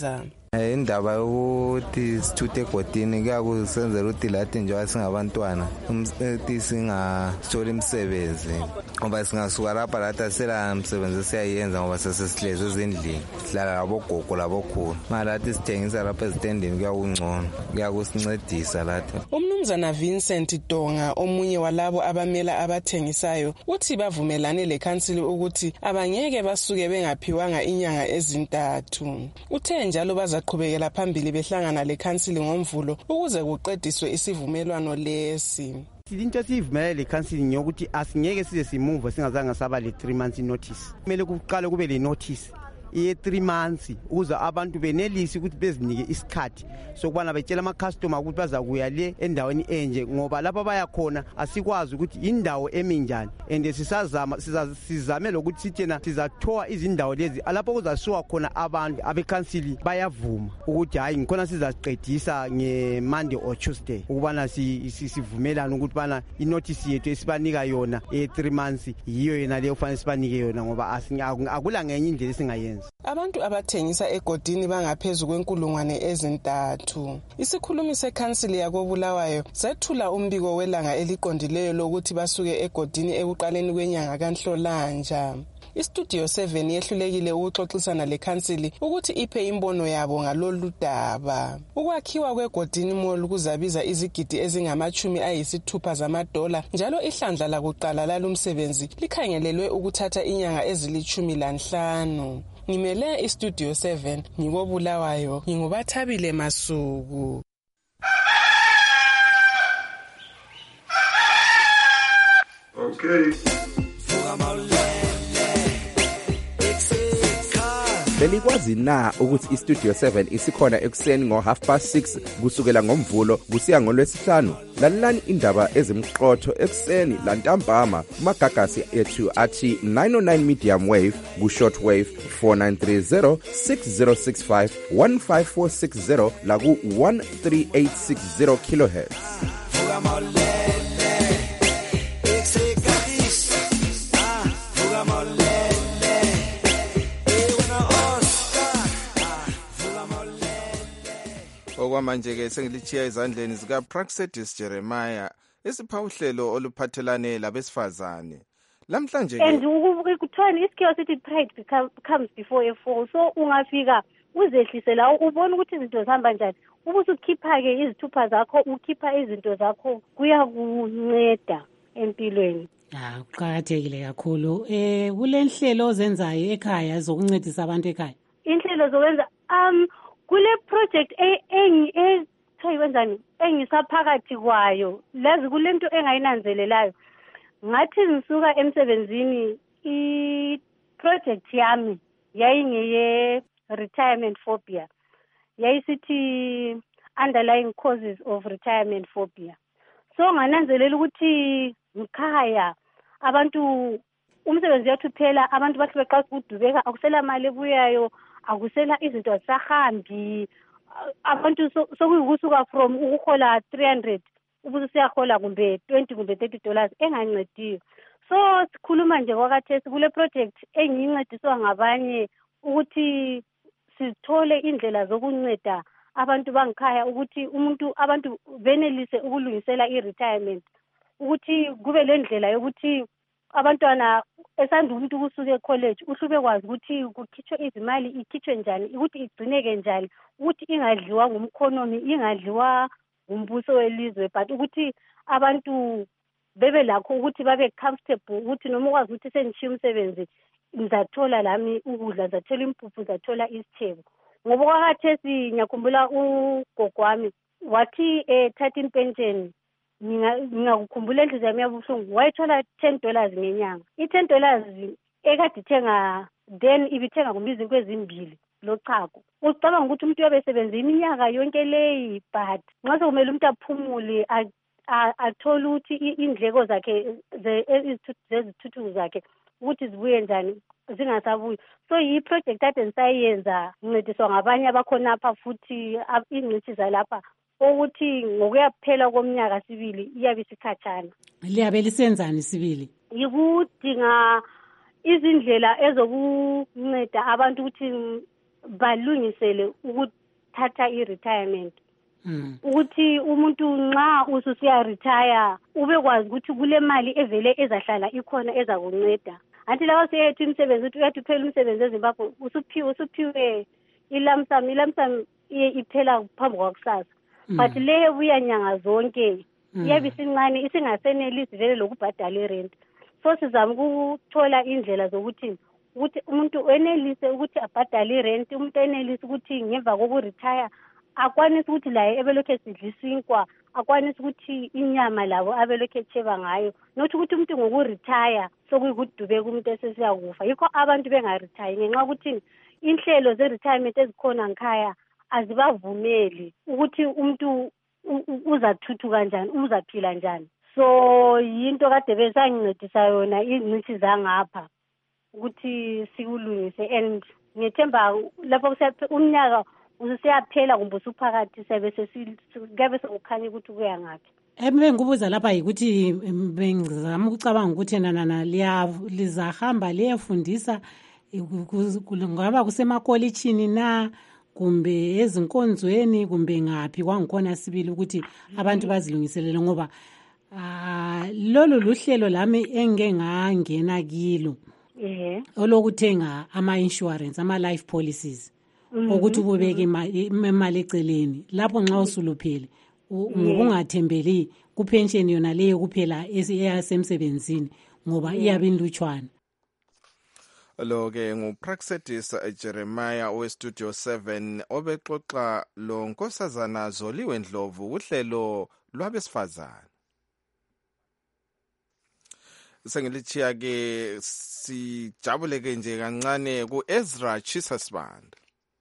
Indaba yokuthi sithuthe egodini kuyakusenzela ukuthi lathi njengoba singabantwana singasitholi imisebenzi ngoba singasuka lapha lathi asela msebenzi siyayenza ngoba sesesihlezi ezindlini sihlala labogogo labokhulu malathi sithengisa lapha ezitendini kuyakungcono kuyakusincedisa lathi. Umnumzana Vincent Donga omunye walabo abamela abathengisayo uthi bavumelane lekhansili ukuthi abangeke basuke bengaphiwanga inyanga ezintathu. Uthe njalo bazaqhubekela phambili behlangana lekhansili ngomvulo ukuze kuqediswe isivumelwano lesi. Into sivumela lekhansili ngiyokuthi asingeke size simuve singazange saba le 3 months notice. Kumele kuqale kube le notice iye 3 months ukuze abantu benelisi ukuthi bezinike isikhathi sokubana betshela ama-customer ukuthi bazakuya le endaweni enje ngoba lapha baya khona asikwazi ukuthi indawo eminjani and sizame lokuthi sithena sizathowa izindawo lezi lapho kuzasuka khona abantu abekhansili bayavuma ukuthi hayi ngikhona sizaziqedisa nge-Monday or Tuesday ukubana sivumelane ukuthi bana inotice yethu esibanika yona e-3 months yiyo yena leyo kufanele sibanike yona ngoba akula ngenye indlela esingayenza. Abantu abathengisa egodini bangaphezulu kwenkulungwane ezintathu. Isikhulumi sekhansili yakoBulawayo sethula umbiko welanga eliqondileyo lokuthi basuke egodini ekuqaleni kwenyanga kaNhlolanja. Istudio 7 yehlulekile ukuxoxisana lekhansili ukuthi iphe imbono yabo ngalolu daba. Ukwakhiwa kwegodini mall kuzabiza izigidi ezingama-60 zamadola njalo ihlandla lakuqala lalumsebenzi likhangelelwe ukuthatha inyanga ezili-15. Ngimele istudio 7 ngikoBulawayo nginguBathabile Masuku. Okay. Belikwazi na ukuthi iStudio 7 isikhona ekuseni ngo6:30 kusukela ngomvulo kusiya ngoLwesihlanu? Lalelani indaba ezimqotho ekuseni lantambama kumagagasi ethu athi 909 medium wave ku-short wave 4930 6065 15460 la ku-13860 kilohertz. Okwamanje-ke sengilichiya ezandleni zikaPraxedis Jeremiah esiphawuhlelo oluphathelane labesifazane. Lamhlanje and kuthiwa isikhiwa sithi pride comes before a fall. So ungafika uzehlise la ubona ukuthi izinto zihamba njani ubusukhipha-ke izithupha zakho ukhipha izinto zakho kuyakunceda empilweni. Kuqakathekile kakhulu. Kule nhlelo ozenzayo ekhaya zokuncedisa abantu ekhaya. Inhlelo zokwenza kule project wenzani engisaphakathi kwayo lazi kule nto engayinanzelelayo ngathi ngisuka emsebenzini i-project yami yayingeye retirement phobia yayisithi underlying causes of retirement phobia. So ngananzelela ukuthi ngikhaya abantu umsebenzi yethu phela abantu bahle beqala ukudubeka akusela mali ebuyayo akusela izinto azisahambi abantu sokuyikusuka from ukuhola 300 ubuze siyahola kumbe 20 kumbe $30 engancediyo. So sikhuluma nje kwakathesi kule project engincediswa ngabanye ukuthi sithole indlela zokunceda abantu bangikhaya ukuthi abantu benelise ukulungisela i-retirement ukuthi kube le ndlela yokuthi abantwana esanda umuntu kusuka ecollege uhlube kwazi ukuthi kukhitshwe izimali ikhitshwe njani ukuthi igcineke njani ukuthi ingadliwa ngumkhonomi ingadliwa ngumbuso welizwe but ukuthi abantu bebe lakho ukuthi babe comfortable ukuthi noma ukwazi ukuthi sendishiya umsebenzi ngizathola lami ukudla ngizathola impuphu ngizathola isithebo ngoba kwakathesi ngiyakhumbula ugogo wami wathi thatha impensheni ngingakukhumbula enhliziyo yami yabuhlungu wayethola $10 ngenyanga i-$10 ekade ithenga then ibithenga kumbizinto ezimbili lochago ucabanga ukuthi umuntu uyabesebenza iminyaka yonke leyi but nxa sekumele umuntu aphumule athole ukuthi indleko zakhe zezithuthu zakhe ukuthi zibuye njani zingasabuyi. So yi-project ade ngisayenza ngincediswa ngabanye abakhonapha futhi ingcitshi zalapha ukuthi ngokuyaphela komnyaka sibili iyabe isikhatshana. Liyabe lisenzani sibili? Yikudinga izindlela ezokunceda abantu ukuthi balungisele ukuthi ukuthatha i-retirement ukuthi umuntu nxa ususiya retire ubekwazi ukuthi kule mali evele ezahlala ikhona ezakunceda. Anti lawa siyethu imisebenzi ukuthi uyathupela umsebenzi eZimbabwe usuphiwe ilamsam iphela phambi kwakusasa. But le buya nyanga zonke iyabe isincane isingasenelisi vele lokubhadala irent. So sizama ukuthola indlela zokuthi umuntu enelise ukuthi abhadale irent, umuntu enelise ukuthi ngemva kokuretire akwanise ukuthi laye ebelokhe sidlisinkwa, akwanise ukuthi inyama labo abelokhe etsheba ngayo, not ukuthi umuntu ngokuretire sokuyikudube kumuntu esesiyakufa. Yikho abantu bengaretire ngenxa ukuthi inhlelo ze-retirement ezikhona ngikhaya azibavumeli ukuthi umuntu uzathuthuka kanjani, uzaphila njani. So yinto kade besangincedisa yona ingcithi zangapha ukuthi sikulungise, and ngethemba lapho umnyaka usiyaphela kumbe usuphakathi kuyabe sekukhanya ukuthi kuya ngaphi. Bengibuza lapha yikuthi bengizama ukucabanga ukuthi nana lizahamba liyafundisa ngaba kusemakolitshini na kumbe ezinkonzweni kumbe ngaphi kwangikhona sibili ukuthi abantu bazilungiselele, ngoba lolu luhlelo lami engeke ngangena kilo olokuthenga ama-insurance, ama-life policies ukuthi ubeke imali eceleni lapho nxa usuluphele ngokungathembeli kupension yona leyo kuphela eyasemsebenzini ngoba iyabe inlutshwana. Lo-ke nguPraxedis Jeremiah owestudio 7 obexoxa lo Nkosazana Zoliwe Ndlovu uhlelo lwabesifazane. Sengilichiya-ke sijabuleke nje kancane ku-Ezra Chisasibanda.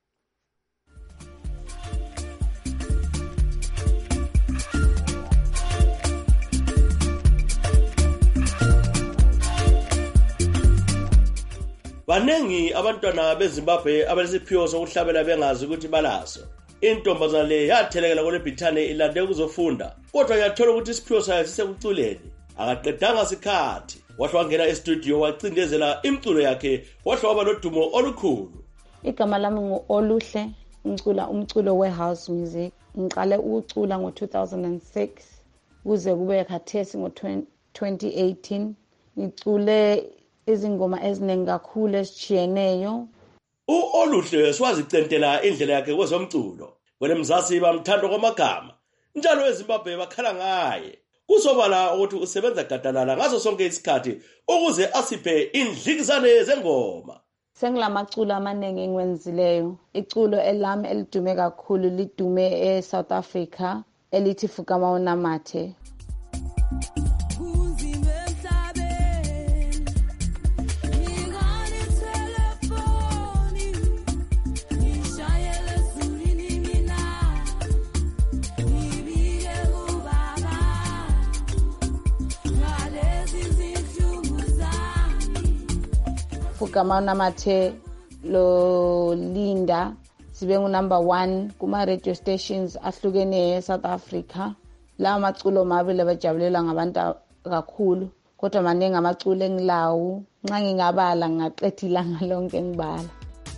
Banengi abantwana beZimbabwe abalesiphiwo sokuhlabela bengazi ukuthi balaso. Intombazana le yathelekela kule Britane ilande ukuzofunda, kodwa yathola ukuthi isiphiwo sayo sisekuculeni. Akaqedanga sikhathi, wahle wangena estudio wacindezela imculo yakhe, wahle waba nodumo olukhulu. Igama lami ngu-Oluhle, ngicula umculo we-house music. Ngiqale ukucula ngo-2006 kuze kube khathesi ngo-2018. Ngicule izingoma eziningi kakhulu ezitshiyeneyo. U-Oluhle swazicentela indlela yakhe kwezomculo. Kwele Mzansi bamthanda kwamagama, njalo eZimbabwe bakhala ngaye. Kusobala ukuthi usebenza gadalala ngaso sonke isikhathi ukuze asiphe indlikizane zengoma. Sengilamaculo amaningi engwenzileyo. Iculo elami elidume kakhulu lidume eSouth Africa elithi Fukama Unamathe. Fukama Unamathe lo Linda sibe number 1 kuma radio stations ahlukene eSouth Africa. La maculo mabili abajabulela ngabantu kakhulu, kodwa maningi amaculo engilawo nxa ngingabala ngaqedila ilanga lonke ngibala.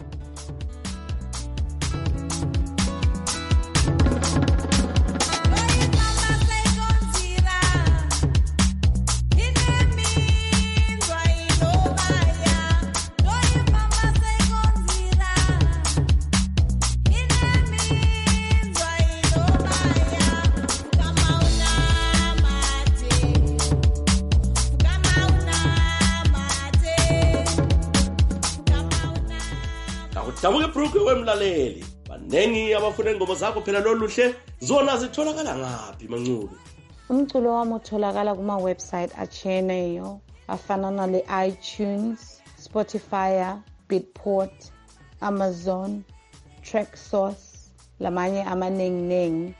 Dabuke Brooke wemlaleli, banengi abafuna ingoma zakho phela loluhle, zona zitholakala ngaphi Mancube? Umculo wami utholakala kuma website acheneyo afana nale iTunes, Spotify, Beatport, Amazon, Tracksource, lamanye amaningi.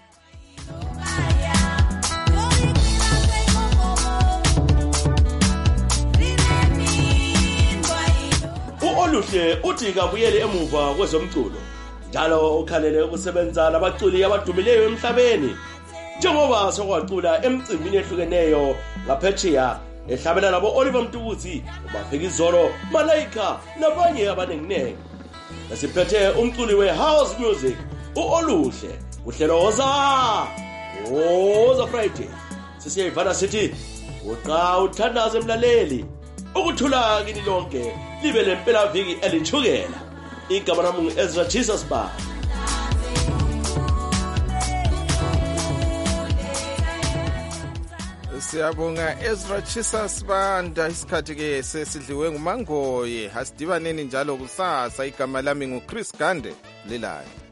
U-Oluhle uthi kabuyele emuva kwezomculo, njalo ukhalele ukusebenza nabaculi abadumileyo emhlabeni, njengoba sokwacula emcimbini ehlukeneyo ngaphetsheya ehlabela nabo Oliver Mtukudzi, uMaphekizolo, Malaika nabanye abanenginengi. Esiphethe umculi we-house music Oluhle uhlelo woza Friday sisiyayivana sithi uqa uthandaze emlaleli ukuthula kini lonke libe lempela viki elithukela. Igama lami Ezra Jesus Ba. Siyabonga Ezra Jesus Banda. Isikhathi ke sesidliwe nguMangoye. Asidibaneni njalo kusasa. Igama lami nguChris Gande Lelani.